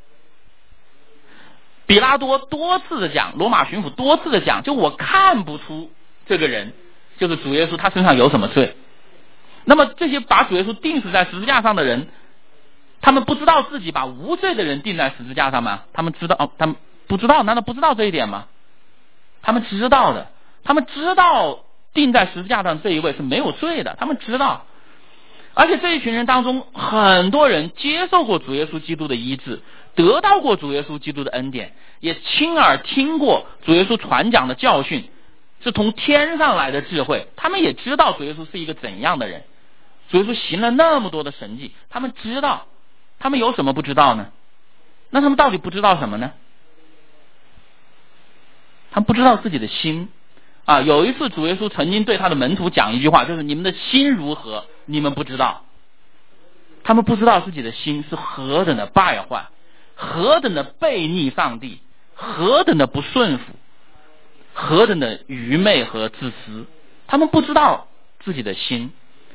比拉多多次的讲，罗马巡抚多次的讲，就我看不出这个人就是主耶稣他身上有什么罪。那么这些把主耶稣钉死在十字架上的人，他们不知道自己把无罪的人钉在十字架上吗？他们知道他们不知道？难道不知道这一点吗？他们知道的，他们知道钉在十字架上这一位是没有罪的，他们知道。而且这一群人当中，很多人接受过主耶稣基督的医治，得到过主耶稣基督的恩典，也亲耳听过主耶稣传讲的教训，是从天上来的智慧。他们也知道主耶稣是一个怎样的人，主耶稣行了那么多的神迹，他们知道。他们有什么不知道呢？那他们到底不知道什么呢？他们不知道自己的心有一次主耶稣曾经对他的门徒讲一句话，就是你们的心如何你们不知道。他们不知道自己的心是何等的败坏，何等的悖逆上帝，何等的不顺服，何等的愚昧和自私。他们不知道自己的心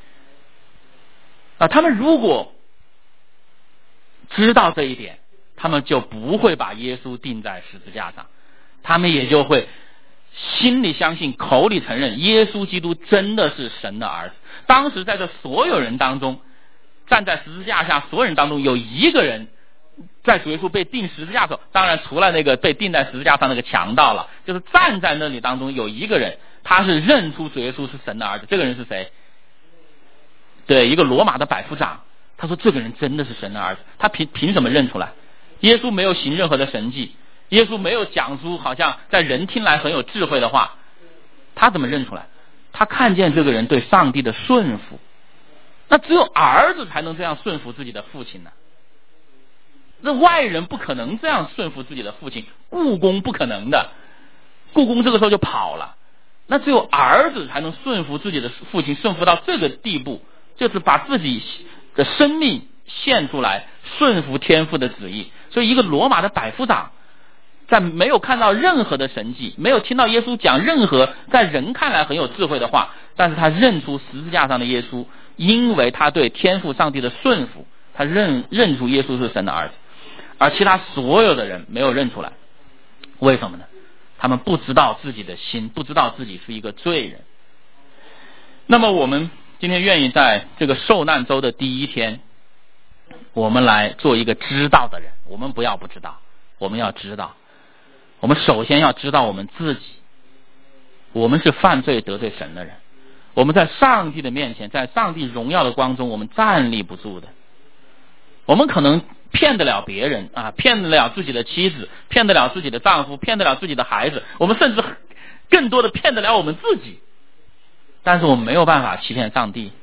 他们如果知道这一点，他们就不会把耶稣钉在十字架上，他们也就会心里相信，口里承认耶稣基督真的是神的儿子。当时在这所有人当中，站在十字架下所有人当中，有一个人在主耶稣被钉十字架的时候，当然除了那个被钉在十字架上那个强盗了，就是站在那里当中有一个人，他是认出主耶稣是神的儿子。这个人是谁？对，一个罗马的百夫长。他说这个人真的是神的儿子。他凭什么认出来？耶稣没有行任何的神迹，耶稣没有讲出好像在人听来很有智慧的话，他怎么认出来？他看见这个人对上帝的顺服。那只有儿子才能这样顺服自己的父亲呢。那外人不可能这样顺服自己的父亲，故宫不可能的，故宫这个时候就跑了。那只有儿子才能顺服自己的父亲，顺服到这个地步，就是把自己的生命献出来，顺服天父的旨意。所以一个罗马的百夫长，在没有看到任何的神迹，没有听到耶稣讲任何在人看来很有智慧的话，但是他认出十字架上的耶稣，因为他对天父上帝的顺服， 他认出耶稣是神的儿子，而其他所有的人没有认出来。为什么呢？他们不知道自己的心，不知道自己是一个罪人。那么我们今天愿意在这个受难周的第一天，我们来做一个知道的人。我们不要不知道，我们要知道。我们首先要知道我们自己，我们是犯罪得罪神的人，我们在上帝的面前，在上帝荣耀的光中，我们站立不住的。我们可能骗得了别人啊，骗得了自己的妻子，骗得了自己的丈夫，骗得了自己的孩子，我们甚至更多的骗得了我们自己，但是我们没有办法欺骗上帝。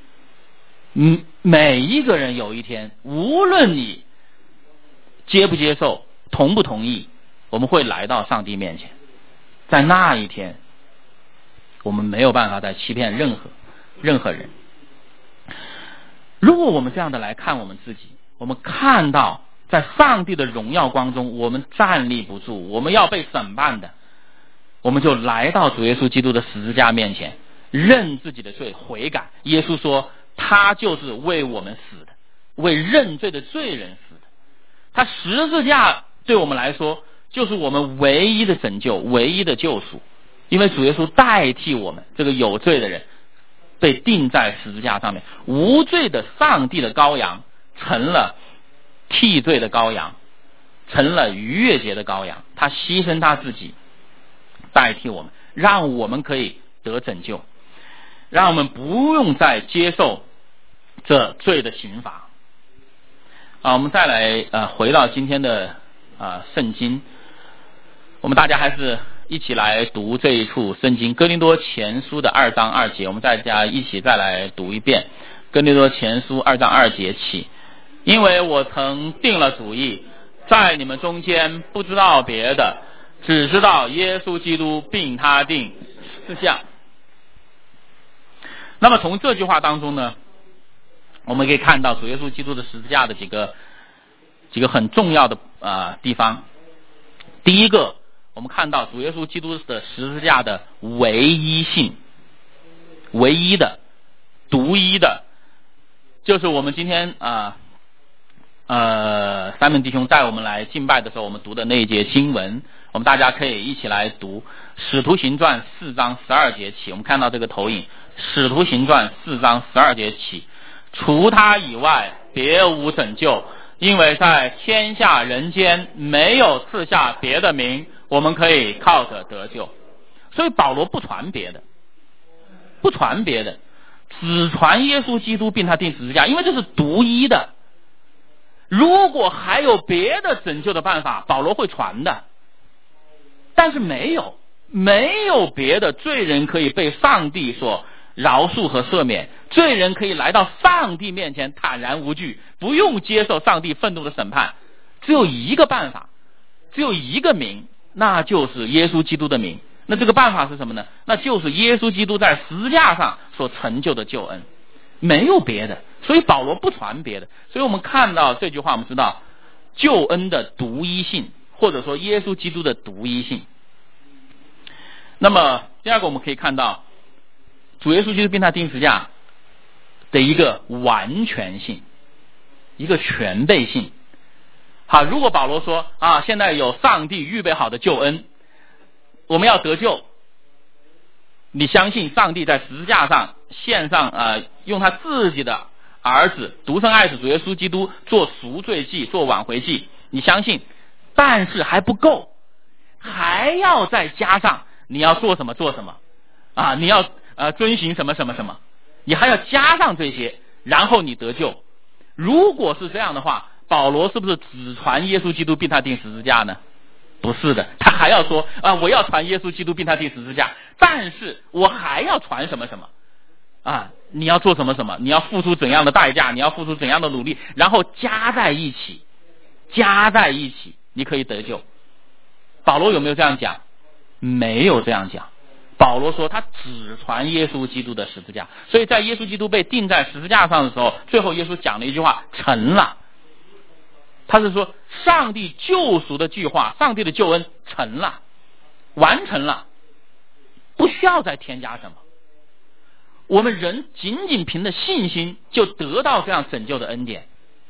每一个人有一天，无论你接不接受，同不同意，我们会来到上帝面前。在那一天，我们没有办法再欺骗任何人。如果我们这样的来看我们自己，我们看到在上帝的荣耀光中我们站立不住，我们要被审判的，我们就来到主耶稣基督的十字架面前，认自己的罪，悔改。耶稣说他就是为我们死的，为认罪的罪人死的。他十字架对我们来说就是我们唯一的拯救，唯一的救赎。因为主耶稣代替我们这个有罪的人被钉在十字架上面，无罪的上帝的羔羊成了替罪的羔羊，成了逾越节的羔羊。他牺牲他自己代替我们，让我们可以得拯救，让我们不用再接受这罪的刑罚。我们再来回到今天的圣经，我们大家还是一起来读这一处圣经，哥林多前书的2章2节，我们大家一起再来读一遍。哥林多前书2章2节起，因为我曾定了主意，在你们中间不知道别的，只知道耶稣基督并他定十字架。那么从这句话当中呢，我们可以看到主耶稣基督的十字架的几个很重要的地方。第一个，我们看到主耶稣基督的十字架的唯一性，唯一的、独一的，就是我们今天三门弟兄带我们来敬拜的时候，我们读的那一节经文，我们大家可以一起来读使徒行传4章12节起。我们看到这个投影，使徒行传4章12节起，除他以外别无拯救，因为在天下人间没有赐下别的名，我们可以靠着得救。所以保罗不传别的，只传耶稣基督并他钉十字架，因为这是独一的。如果还有别的拯救的办法，保罗会传的，但是没有别的罪人可以被上帝所饶恕和赦免，罪人可以来到上帝面前坦然无惧，不用接受上帝愤怒的审判。只有一个办法，只有一个名，那就是耶稣基督的名。那这个办法是什么呢？那就是耶稣基督在十字架上所成就的救恩，没有别的。所以保罗不传别的。所以我们看到这句话，我们知道救恩的独一性，或者说耶稣基督的独一性。那么第二个，我们可以看到主耶稣基督并他钉十字架的一个完全性，一个全备性。好，如果保罗说现在有上帝预备好的救恩，我们要得救，你相信上帝在十字架上献上用他自己的儿子独生爱子主耶稣基督做赎罪祭，做挽回祭，你相信，但是还不够，还要再加上你要做什么你要遵行什么，你还要加上这些，然后你得救。如果是这样的话，保罗是不是只传耶稣基督并他钉十字架呢？不是的，他还要说我要传耶稣基督并他钉十字架，但是我还要传什么你要做什么，你要付出怎样的代价，你要付出怎样的努力，然后加在一起，你可以得救。保罗有没有这样讲？没有这样讲。保罗说他只传耶稣基督的十字架。所以在耶稣基督被钉在十字架上的时候，最后耶稣讲了一句话，成了。他是说上帝救赎的计划，上帝的救恩成了，完成了，不需要再添加什么。我们人仅凭着信心就得到这样拯救的恩典，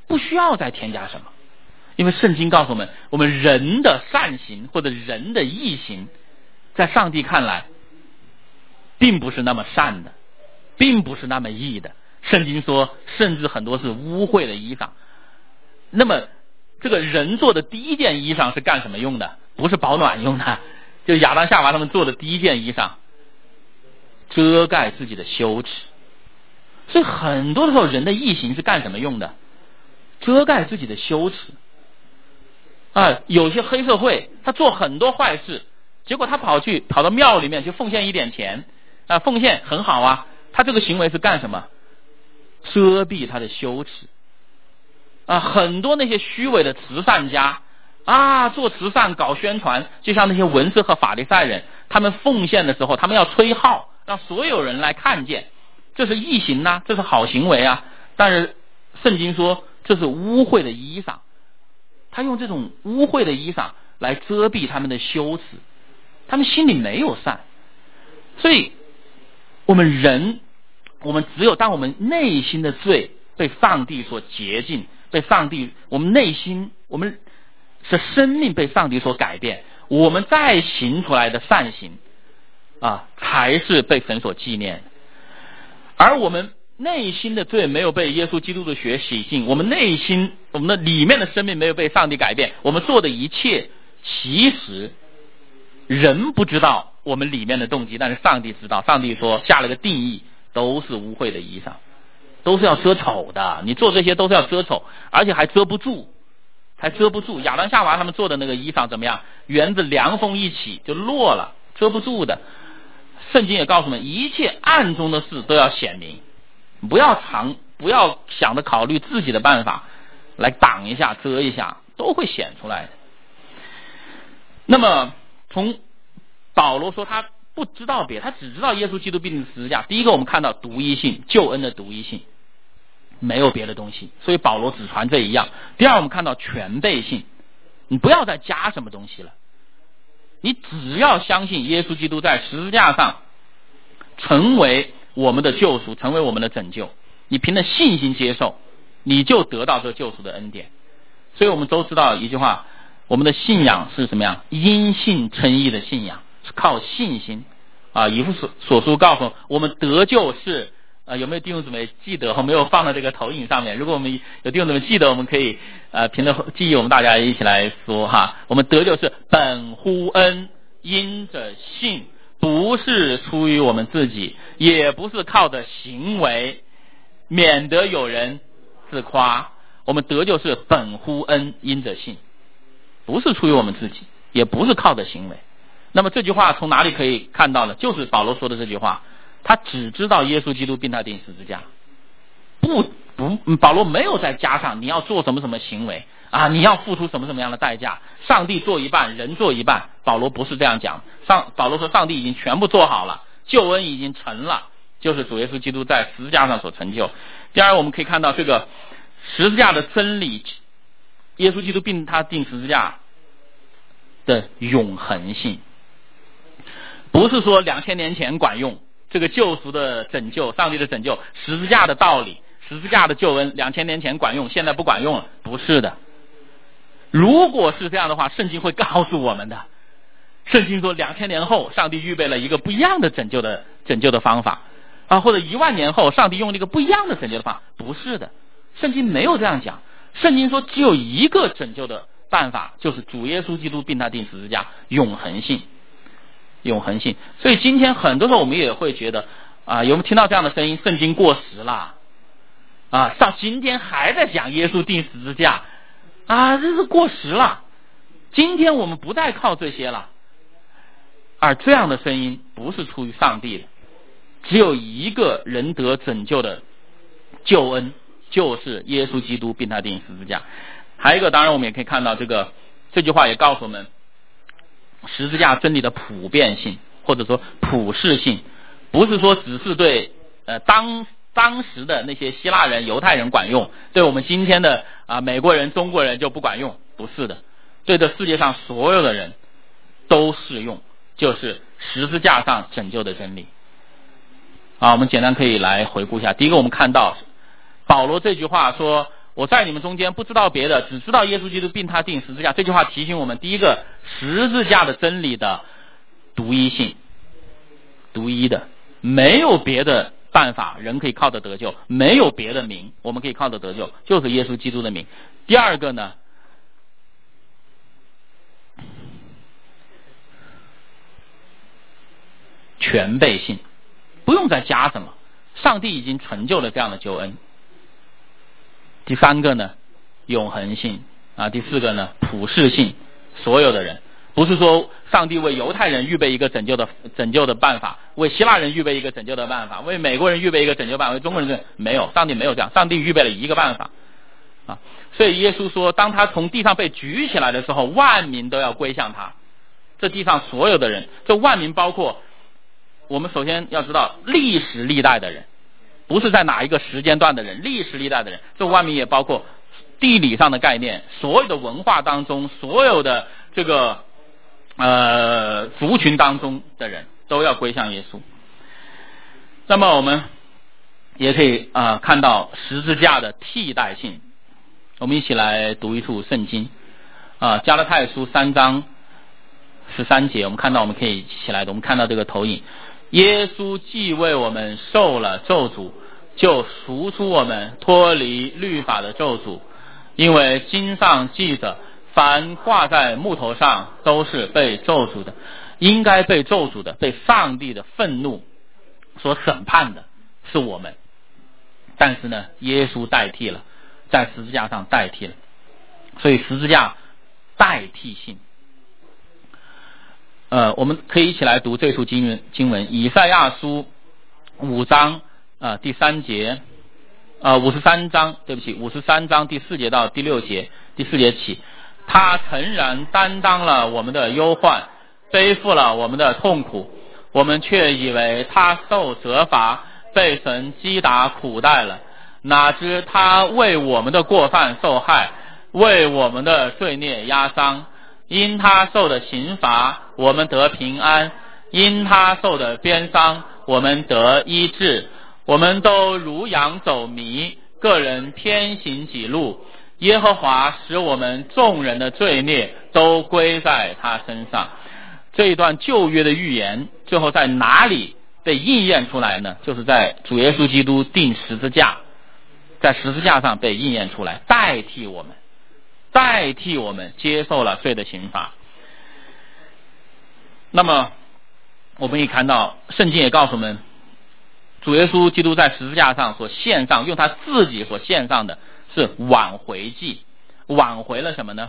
不需要再添加什么，因为圣经告诉我们，我们人的善行或者人的义行，在上帝看来并不是那么善的，并不是那么义的。圣经说甚至很多是污秽的衣裳。那么这个人做的第一件衣裳是干什么用的？不是保暖用的，就亚当夏娃他们做的第一件衣裳，遮盖自己的羞耻。所以很多的时候人的义行是干什么用的？遮盖自己的羞耻。有些黑社会他做很多坏事，结果他跑到庙里面去奉献一点钱，奉献很好啊，他这个行为是干什么？遮蔽他的羞耻。很多那些虚伪的慈善家做慈善搞宣传，就像那些文士和法利赛人，他们奉献的时候他们要吹号，让所有人来看见，这是义行啊，这是好行为啊。但是圣经说这是污秽的衣裳，他用这种污秽的衣裳来遮蔽他们的羞耻，他们心里没有善。所以我们只有当我们内心的罪被上帝所洁净，我们内心我们的生命被上帝所改变，我们再行出来的善行才是被神所纪念的。而我们内心的罪没有被耶稣基督的血洗净，我们的里面的生命没有被上帝改变，我们做的一切其实人不知道我们里面的动机，但是上帝知道。上帝说下了个定义，都是污秽的衣裳，都是要遮丑的，你做这些都是要遮丑，而且还遮不住。亚当夏娃他们做的那个衣裳怎么样？园子凉风一起就落了，遮不住的。圣经也告诉我们，一切暗中的事都要显明，不要想着考虑自己的办法来挡一下遮一下，都会显出来的。那么从保罗说他不知道别的，他只知道耶稣基督钉十字架。第一个我们看到独一性，救恩的独一性，没有别的东西，所以保罗只传这一样。第二我们看到全备性，你不要再加什么东西了，你只要相信耶稣基督在十字架上成为我们的救赎，成为我们的拯救，你凭着信心接受，你就得到这救赎的恩典。所以我们都知道一句话，我们的信仰是什么样？因信称义的信仰，是靠信心以弗所书告诉我们得救是有没有弟兄姊妹记得？我没有放在这个投影上面，如果我们有弟兄姊妹记得，我们可以凭着记忆我们大家一起来说我们得救是本乎恩，因着信，不是出于我们自己，也不是靠着行为，免得有人自夸。我们得救是本乎恩，因着信，不是出于我们自己，也不是靠着行为。那么这句话从哪里可以看到呢？就是保罗说的这句话，他只知道耶稣基督并他钉十字架，保罗没有再加上你要做什么什么行为你要付出什么什么样的代价，上帝做一半，人做一半。保罗不是这样讲，保罗说上帝已经全部做好了，救恩已经成了，就是主耶稣基督在十字架上所成就。第二，我们可以看到这个十字架的真理，耶稣基督并他钉十字架的永恒性，不是说2000年前管用，这个救赎的拯救，上帝的拯救，十字架的道理，十字架的救恩2000年前管用，现在不管用了，不是的。如果是这样的话，圣经会告诉我们的。圣经说2000年后上帝预备了一个不一样的拯救的方法或者10000年后上帝用了一个不一样的拯救的方法，不是的，圣经没有这样讲。圣经说只有一个拯救的办法，就是主耶稣基督并他钉十字架，永恒性。所以今天很多时候我们也会觉得有没有听到这样的声音？圣经过时了到今天还在讲耶稣钉十字架这是过时了。今天我们不再靠这些了。而这样的声音不是出于上帝的，只有一个人得拯救的救恩，就是耶稣基督并他钉十字架。还有一个，当然我们也可以看到这句话也告诉我们十字架真理的普遍性，或者说普世性，不是说只是对当时的那些希腊人、犹太人管用，对我们今天的美国人、中国人就不管用，不是的，对这世界上所有的人都适用，就是十字架上拯救的真理。我们简单可以来回顾一下。第一个，我们看到保罗这句话说我在你们中间不知道别的，只知道耶稣基督并他钉十字架。这句话提醒我们，第一个，十字架的真理的独一性，独一的，没有别的办法人可以靠着得救，没有别的名我们可以靠着得救，就是耶稣基督的名。第二个呢，全备性，不用再加什么，上帝已经成就了这样的救恩。第三个呢，永恒性啊。第四个呢，普世性，所有的人，不是说上帝为犹太人预备一个拯救的办法，为希腊人预备一个拯救的办法，为美国人预备一个拯救办法，为中国人没有，上帝没有这样，上帝预备了一个办法啊。所以耶稣说，当他从地上被举起来的时候，万民都要归向他。这地上所有的人，这万民包括我们首先要知道历史历代的人，不是在哪一个时间段的人，历史历代的人，这万民也包括地理上的概念，所有的文化当中，所有的这个族群当中的人都要归向耶稣。那么我们也可以看到十字架的替代性。我们一起来读一处圣经加拉太书3章13节，我们看到，我们可以一起来读，我们看到这个投影，耶稣既为我们受了咒诅，就赎出我们脱离律法的咒诅，因为经上记着，凡挂在木头上都是被咒诅的，应该被咒诅的，被上帝的愤怒所审判的是我们。但是呢，耶稣代替了，在十字架上代替了，所以十字架代替性。我们可以一起来读这处经文，以赛亚书5章第3节，53章53章第4节到第6节，第4节起，他诚然担当了我们的忧患，背负了我们的痛苦，我们却以为他受责罚，被神击打苦待了，哪知他为我们的过犯受害，为我们的罪孽压伤，因他受的刑罚我们得平安，因他受的鞭伤我们得医治。我们都如羊走迷，个人偏行己路，耶和华使我们众人的罪孽都归在他身上。这一段旧约的预言最后在哪里被应验出来呢？就是在主耶稣基督钉十字架，在十字架上被应验出来，代替我们接受了罪的刑罚。那么我们也看到圣经也告诉我们，主耶稣基督在十字架上所献上，用他自己所献上的是挽回祭。挽回了什么呢？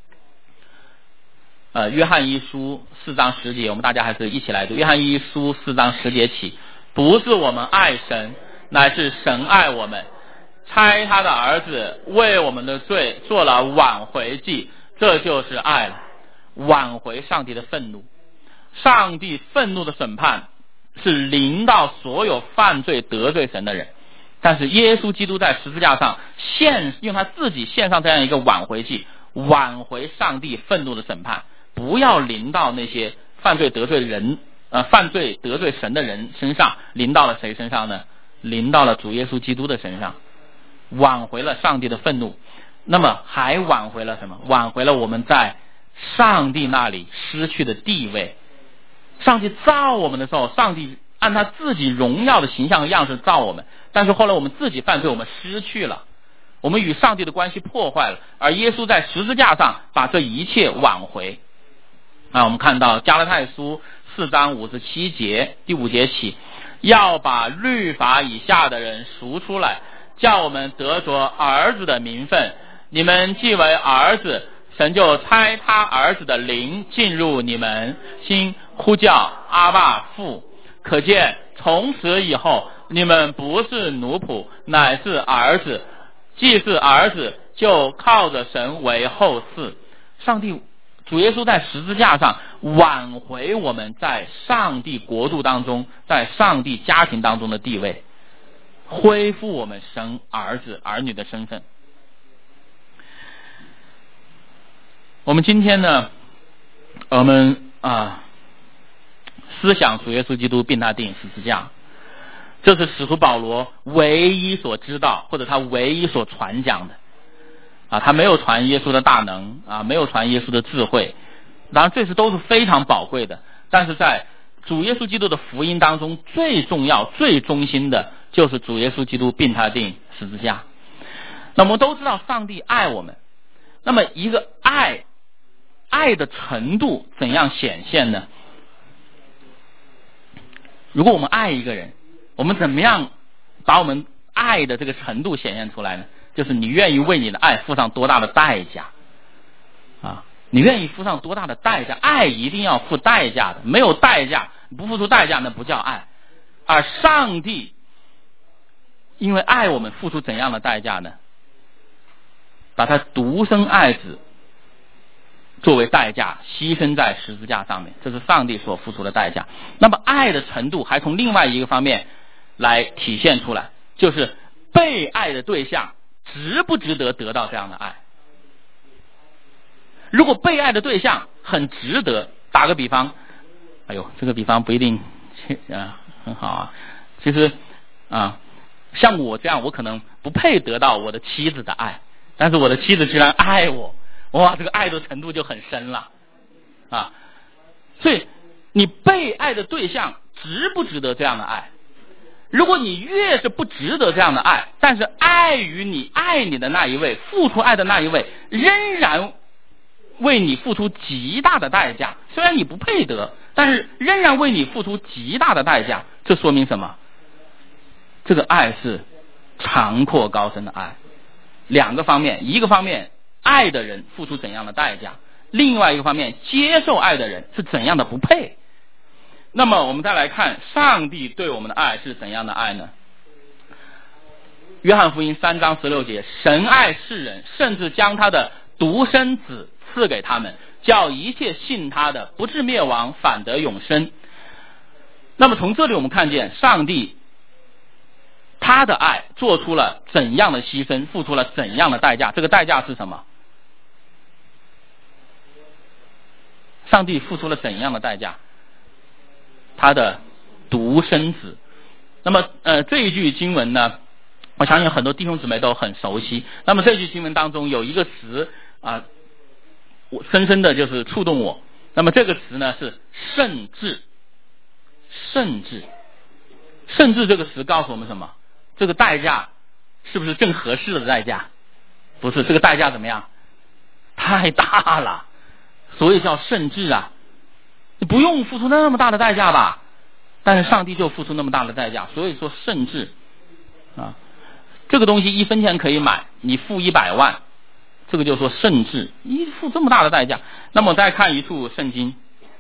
约翰一书4章10节，我们大家还是一起来读。约翰一书4章10节起，不是我们爱神，乃是神爱我们，差他的儿子为我们的罪做了挽回祭，这就是爱了。挽回上帝的愤怒，上帝愤怒的审判是临到所有犯罪得罪神的人，但是耶稣基督在十字架上用他自己献上这样一个挽回祭，挽回上帝愤怒的审判，不要临到那些犯罪得罪神的人身上。临到了谁身上呢？临到了主耶稣基督的身上，挽回了上帝的愤怒。那么还挽回了什么？挽回了我们在上帝那里失去的地位。上帝造我们的时候，上帝按他自己荣耀的形象和样式造我们，但是后来我们自己犯罪，我们失去了，我们与上帝的关系破坏了，而耶稣在十字架上把这一切挽回。我们看到加拉太书4章57节，第5节起，要把律法以下的人赎出来，叫我们得着儿子的名分。你们既为儿子，神就差他儿子的灵进入你们心，呼叫阿爸父。可见从此以后，你们不是奴仆，乃是儿子。既是儿子，就靠着神为后嗣。上帝主耶稣在十字架上挽回我们在上帝国度当中，在上帝家庭当中的地位，恢复我们神儿子儿女的身份。我们今天呢，我们思想主耶稣基督并他钉十字架，这是使徒保罗唯一所知道或者他唯一所传讲的， 啊，他没有传耶稣的大能啊，没有传耶稣的智慧，当然这些都是非常宝贵的，但是在主耶稣基督的福音当中，最重要最中心的就是主耶稣基督并他定十字架。那我们都知道上帝爱我们，那么一个爱的程度怎样显现呢？如果我们爱一个人，我们怎么样把我们爱的这个程度显现出来呢？就是你愿意为你的爱付上多大的代价啊！你愿意付上多大的代价？爱一定要付代价的，没有代价，不付出代价那不叫爱。而上帝因为爱我们付出怎样的代价呢？把他独生爱子作为代价牺牲在十字架上面，这是上帝所付出的代价。那么爱的程度还从另外一个方面来体现出来，就是被爱的对象值不值得得到这样的爱。如果被爱的对象很值得，打个比方，哎呦，这个比方不一定很好啊。其实像我这样，我可能不配得到我的妻子的爱，但是我的妻子居然爱我，哇，这个爱的程度就很深了啊。所以你被爱的对象值不值得这样的爱？如果你越是不值得这样的爱，但是爱于你爱你的那一位，付出爱的那一位仍然为你付出极大的代价，虽然你不配得，但是仍然为你付出极大的代价，这说明什么？这个爱是长阔高深的爱。两个方面，一个方面爱的人付出怎样的代价，另外一个方面接受爱的人是怎样的不配。那么我们再来看上帝对我们的爱是怎样的爱呢？约翰福音3章16节，神爱世人，甚至将他的独生子赐给他们，叫一切信他的不至灭亡，反得永生。那么从这里我们看见上帝他的爱做出了怎样的牺牲，付出了怎样的代价，这个代价是什么？上帝付出了怎样的代价？他的独生子。那么这一句经文呢，我相信很多弟兄姊妹都很熟悉。那么这句经文当中有一个词我深深的就是触动我。那么这个词呢是甚至。甚至这个词告诉我们什么？这个代价是不是正合适的代价？不是，这个代价怎么样？太大了，所以叫甚至啊。你不用付出那么大的代价吧，但是上帝就付出那么大的代价，所以说甚至啊，这个东西1分钱可以买，你付100万，这个就说甚至你付这么大的代价。那么再看一处圣经，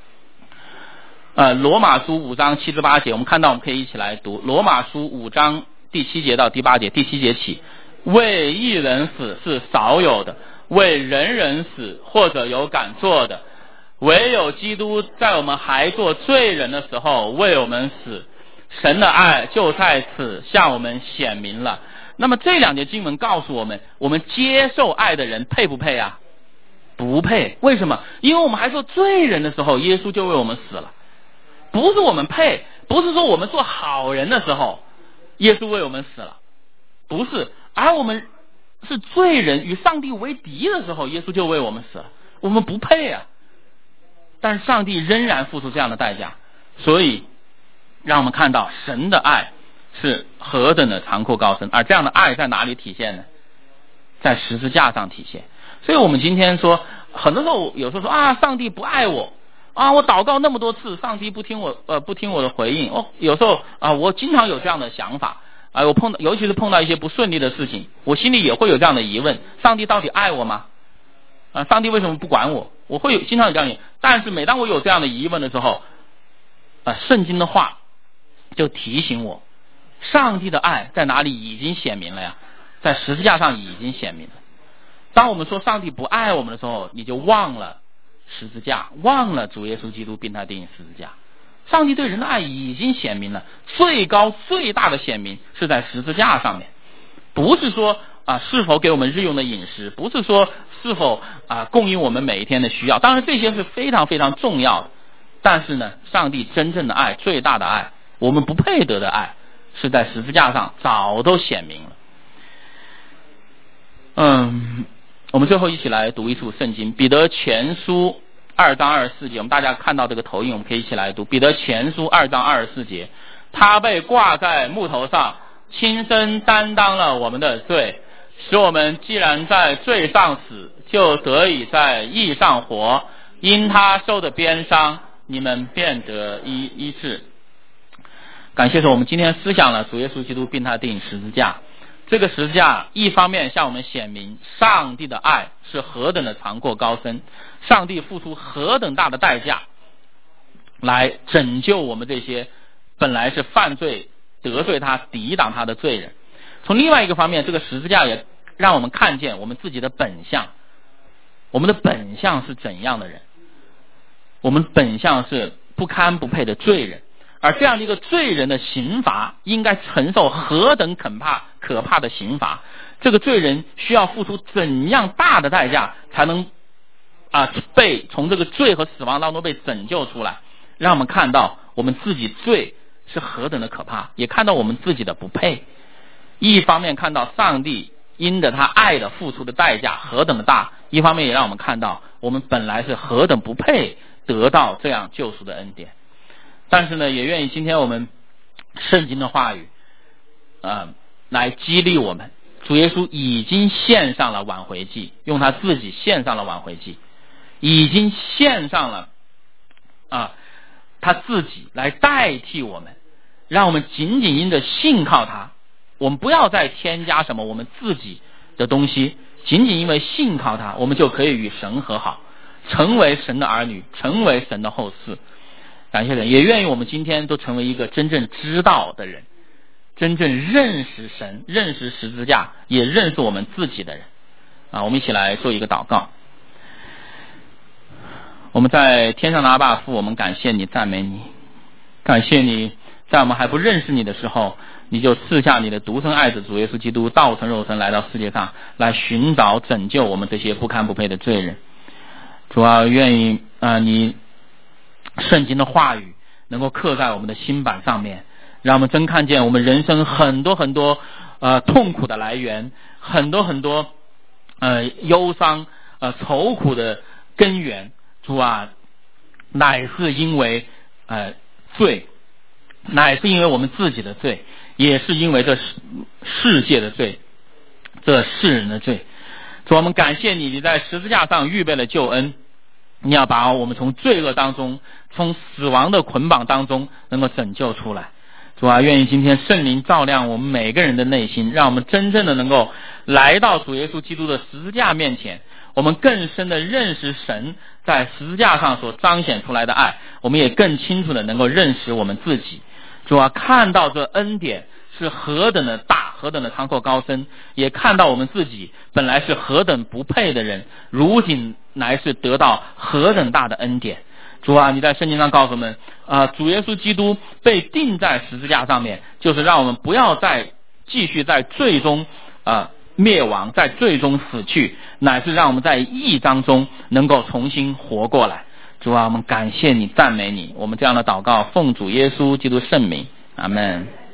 罗马书5章7至8节，我们看到我们可以一起来读。罗马书5章第7节到第8节，第7节起，为一人死是少有的，为人人死或者有敢做的，唯有基督在我们还做罪人的时候为我们死，神的爱就在此向我们显明了。那么这2节经文告诉我们，我们接受爱的人配不配啊？不配。为什么？因为我们还做罪人的时候，耶稣就为我们死了。不是我们配，不是说我们做好人的时候耶稣为我们死了，不是，而我们是罪人与上帝为敌的时候耶稣就为我们死了，我们不配啊。但是上帝仍然付出这样的代价，所以让我们看到神的爱是何等的长阔高深。而这样的爱在哪里体现呢？在十字架上体现。所以我们今天说，很多时候有时候说上帝不爱我我祷告那么多次，上帝不听我的回应。有时候我经常有这样的想法我尤其是碰到一些不顺利的事情，我心里也会有这样的疑问：上帝到底爱我吗？上帝为什么不管我？我会经常有这样的。但是每当我有这样的疑问的时候圣经的话就提醒我，上帝的爱在哪里已经显明了呀？在十字架上已经显明了。当我们说上帝不爱我们的时候，你就忘了十字架，忘了主耶稣基督并他定十字架。上帝对人的爱已经显明了，最高最大的显明是在十字架上面。不是说是否给我们日用的饮食，不是说是否供应我们每一天的需要，当然这些是非常非常重要的。但是呢，上帝真正的爱，最大的爱，我们不配得的爱，是在十字架上早都显明了。 我们最后一起来读一处圣经，彼得前书2章24节，我们大家看到这个投影，我们可以一起来读彼得前书2章24节，他被挂在木头上，亲身担当了我们的罪，使我们既然在罪上死，就得以在义上活，因他受的鞭伤，你们便得医治。感谢主，我们今天思想了主耶稣基督并他钉十字架。这个十字架一方面向我们显明上帝的爱是何等的长阔高深，上帝付出何等大的代价来拯救我们这些本来是犯罪得罪他抵挡他的罪人。从另外一个方面，这个十字架也让我们看见我们自己的本相，我们的本相是怎样的人，我们本相是不堪不配的罪人，而这样的一个罪人的刑罚应该承受何等可怕的刑罚，这个罪人需要付出怎样大的代价才能被从这个罪和死亡当中被拯救出来，让我们看到我们自己罪是何等的可怕，也看到我们自己的不配。一方面看到上帝因着他爱的付出的代价何等的大，一方面也让我们看到我们本来是何等不配得到这样救赎的恩典。但是呢，也愿意今天我们圣经的话语来激励我们。主耶稣已经献上了挽回祭，用他自己献上了挽回祭，已经献上了他自己来代替我们，让我们仅仅因着信靠他，我们不要再添加什么我们自己的东西，仅仅因为信靠他，我们就可以与神和好，成为神的儿女，成为神的后嗣。感谢神，也愿意我们今天都成为一个真正知道的人，真正认识神，认识十字架，也认识我们自己的人。我们一起来做一个祷告。我们在天上的阿爸父，我们感谢你，赞美你，感谢你在我们还不认识你的时候，你就赐下你的独生爱子主耶稣基督道成肉身来到世界上，来寻找拯救我们这些不堪不配的罪人。主啊，愿意你圣经的话语能够刻在我们的心板上面，让我们真看见我们人生很多很多痛苦的来源，很多很多忧伤愁苦的根源。主啊，乃是因为罪，乃是因为我们自己的罪，也是因为这世界的罪，这世人的罪。主，我们感谢你，你在十字架上预备了救恩，你要把我们从罪恶当中，从死亡的捆绑当中能够拯救出来。主啊，愿意今天圣灵照亮我们每个人的内心，让我们真正的能够来到主耶稣基督的十字架面前，我们更深的认识神在十字架上所彰显出来的爱，我们也更清楚的能够认识我们自己。主啊，看到这恩典是何等的大，何等的长阔高深，也看到我们自己本来是何等不配的人，如今乃是得到何等大的恩典。主啊，你在圣经上告诉我们主耶稣基督被钉在十字架上面，就是让我们不要再继续在罪中灭亡，在罪中死去，乃是让我们在义当中能够重新活过来。主啊，我们感谢你，赞美你，我们这样的祷告奉主耶稣基督圣名，阿们。